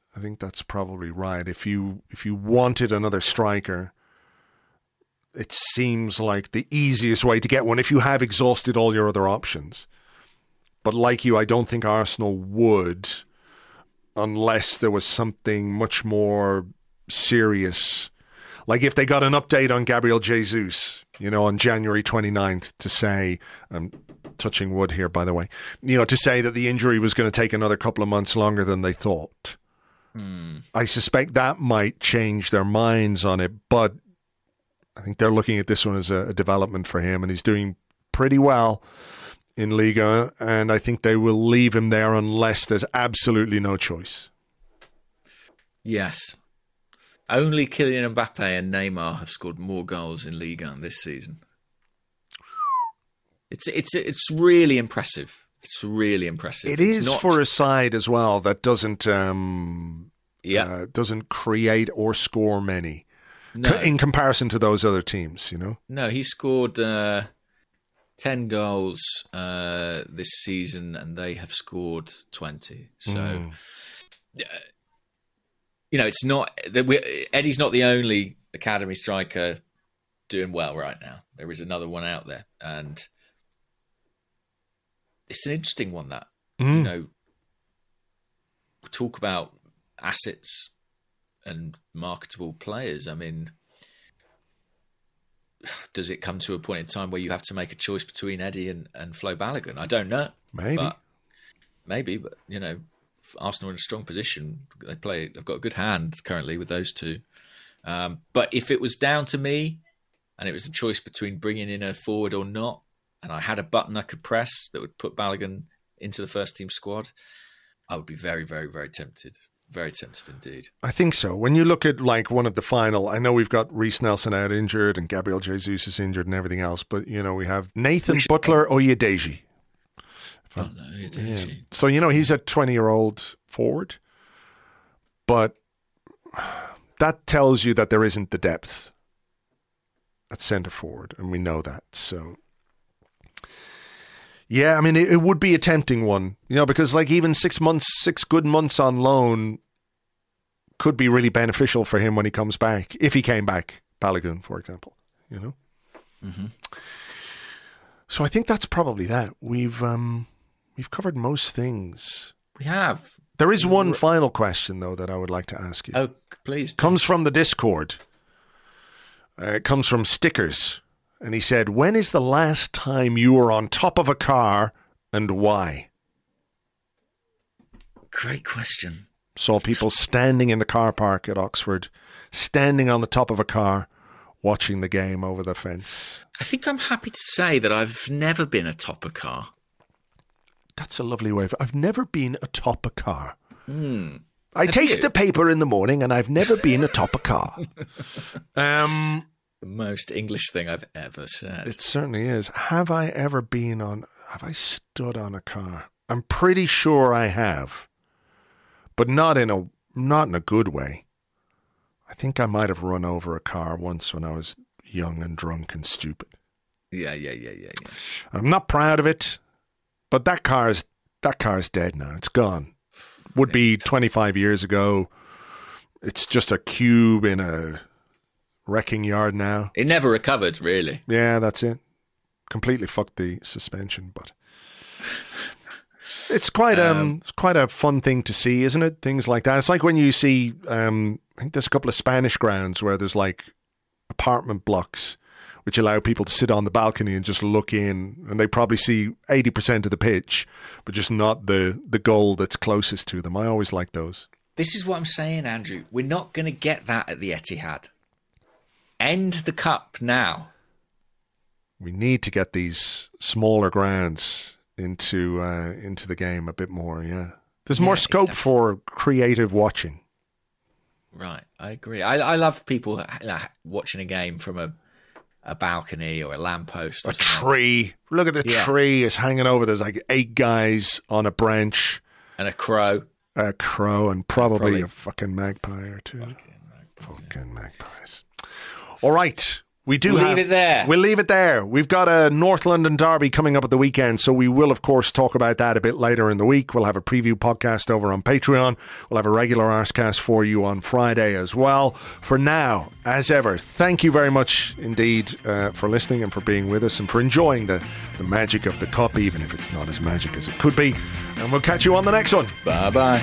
If you wanted another striker, it seems like the easiest way to get one if you have exhausted all your other options. But like you, I don't think Arsenal would, unless there was something much more serious. Like if they got an update on Gabriel Jesus, on January 29th to say, I'm touching wood here, by the way, to say that the injury was going to take another couple of months longer than they thought. I suspect that might change their minds on it, but I think they're looking at this one as a development for him, and he's doing pretty well in Liga, and I think they will leave him there unless there's absolutely no choice. Yes. Only Kylian Mbappe and Neymar have scored more goals in Liga this season. It's really impressive. It's really impressive. It is for a side as well that doesn't create or score many. No. In comparison to those other teams, No, he scored 10 goals this season, and they have scored 20. So, it's not Eddie's not the only academy striker doing well right now. There is another one out there, and it's an interesting one. That we talk about assets and marketable players. I mean, does it come to a point in time where you have to make a choice between Eddie and Flo Balogun? I don't know. Maybe, but Arsenal are in a strong position. They've got a good hand currently with those two. But if it was down to me, and it was the choice between bringing in a forward or not, and I had a button I could press that would put Balogun into the first team squad, I would be very, very, very tempted. Very tempted indeed. I think so. When you look at one of the final, I know we've got Reece Nelson out injured and Gabriel Jesus is injured and everything else, but we have Nathan Butler Oyedeji. Oyedeji. So he's a 20-year-old forward, but that tells you that there isn't the depth at centre forward, and we know that. So yeah, I mean, it would be a tempting one, because even 6 good months on loan could be really beneficial for him when he comes back, if he came back, Balogun, for example, Mm-hmm. So I think that's probably that. We've covered most things. We have. There is one final question, though, that I would like to ask you. Oh, please. Comes from the Discord. It comes from Stickers. And he said, when is the last time you were on top of a car and why? Great question. Saw people standing in the car park at Oxford, standing on the top of a car, watching the game over the fence. I think I'm happy to say that I've never been atop a car. That's a lovely way of it. I've never been atop a car. I Have take you? the paper in the morning and I've never been atop a car. The most English thing I've ever said. It certainly is. Have I I stood on a car? I'm pretty sure I have, but not in a good way. I think I might have run over a car once when I was young and drunk and stupid. Yeah. I'm not proud of it, but that car is dead now. It's gone. Would be 25 years ago. It's just a cube in a wrecking yard now. It never recovered, really. Yeah, that's it. Completely fucked the suspension, but it's quite a fun thing to see, isn't it? Things like that. It's like when you see, I think there's a couple of Spanish grounds where there's like apartment blocks which allow people to sit on the balcony and just look in, and they probably see 80% of the pitch, but just not the goal that's closest to them. I always like those. This is what I'm saying, Andrew. We're not going to get that at the Etihad. End the cup now. We need to get these smaller grounds into the game a bit more, yeah. There's more scope for creative watching. Right, I agree. I love people watching a game from a balcony or a lamppost. Or a tree. Look at the tree. It's hanging over. There's like 8 guys on a branch. And a crow. A crow and probably a fucking magpie or two. Fucking magpies. All right. We'll leave it there. We'll leave it there. We've got a North London derby coming up at the weekend, so we will, of course, talk about that a bit later in the week. We'll have a preview podcast over on Patreon. We'll have a regular Arsecast for you on Friday as well. For now, as ever, thank you very much indeed for listening and for being with us and for enjoying the magic of the cup, even if it's not as magic as it could be. And we'll catch you on the next one. Bye-bye.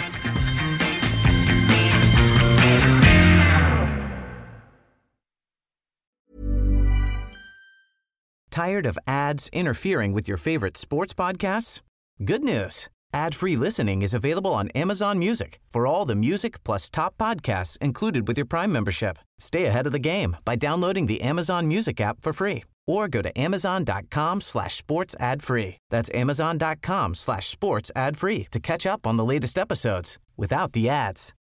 Tired of ads interfering with your favorite sports podcasts? Good news. Ad-free listening is available on Amazon Music for all the music plus top podcasts included with your Prime membership. Stay ahead of the game by downloading the Amazon Music app for free or go to amazon.com/sports ad free. That's amazon.com/sports ad free to catch up on the latest episodes without the ads.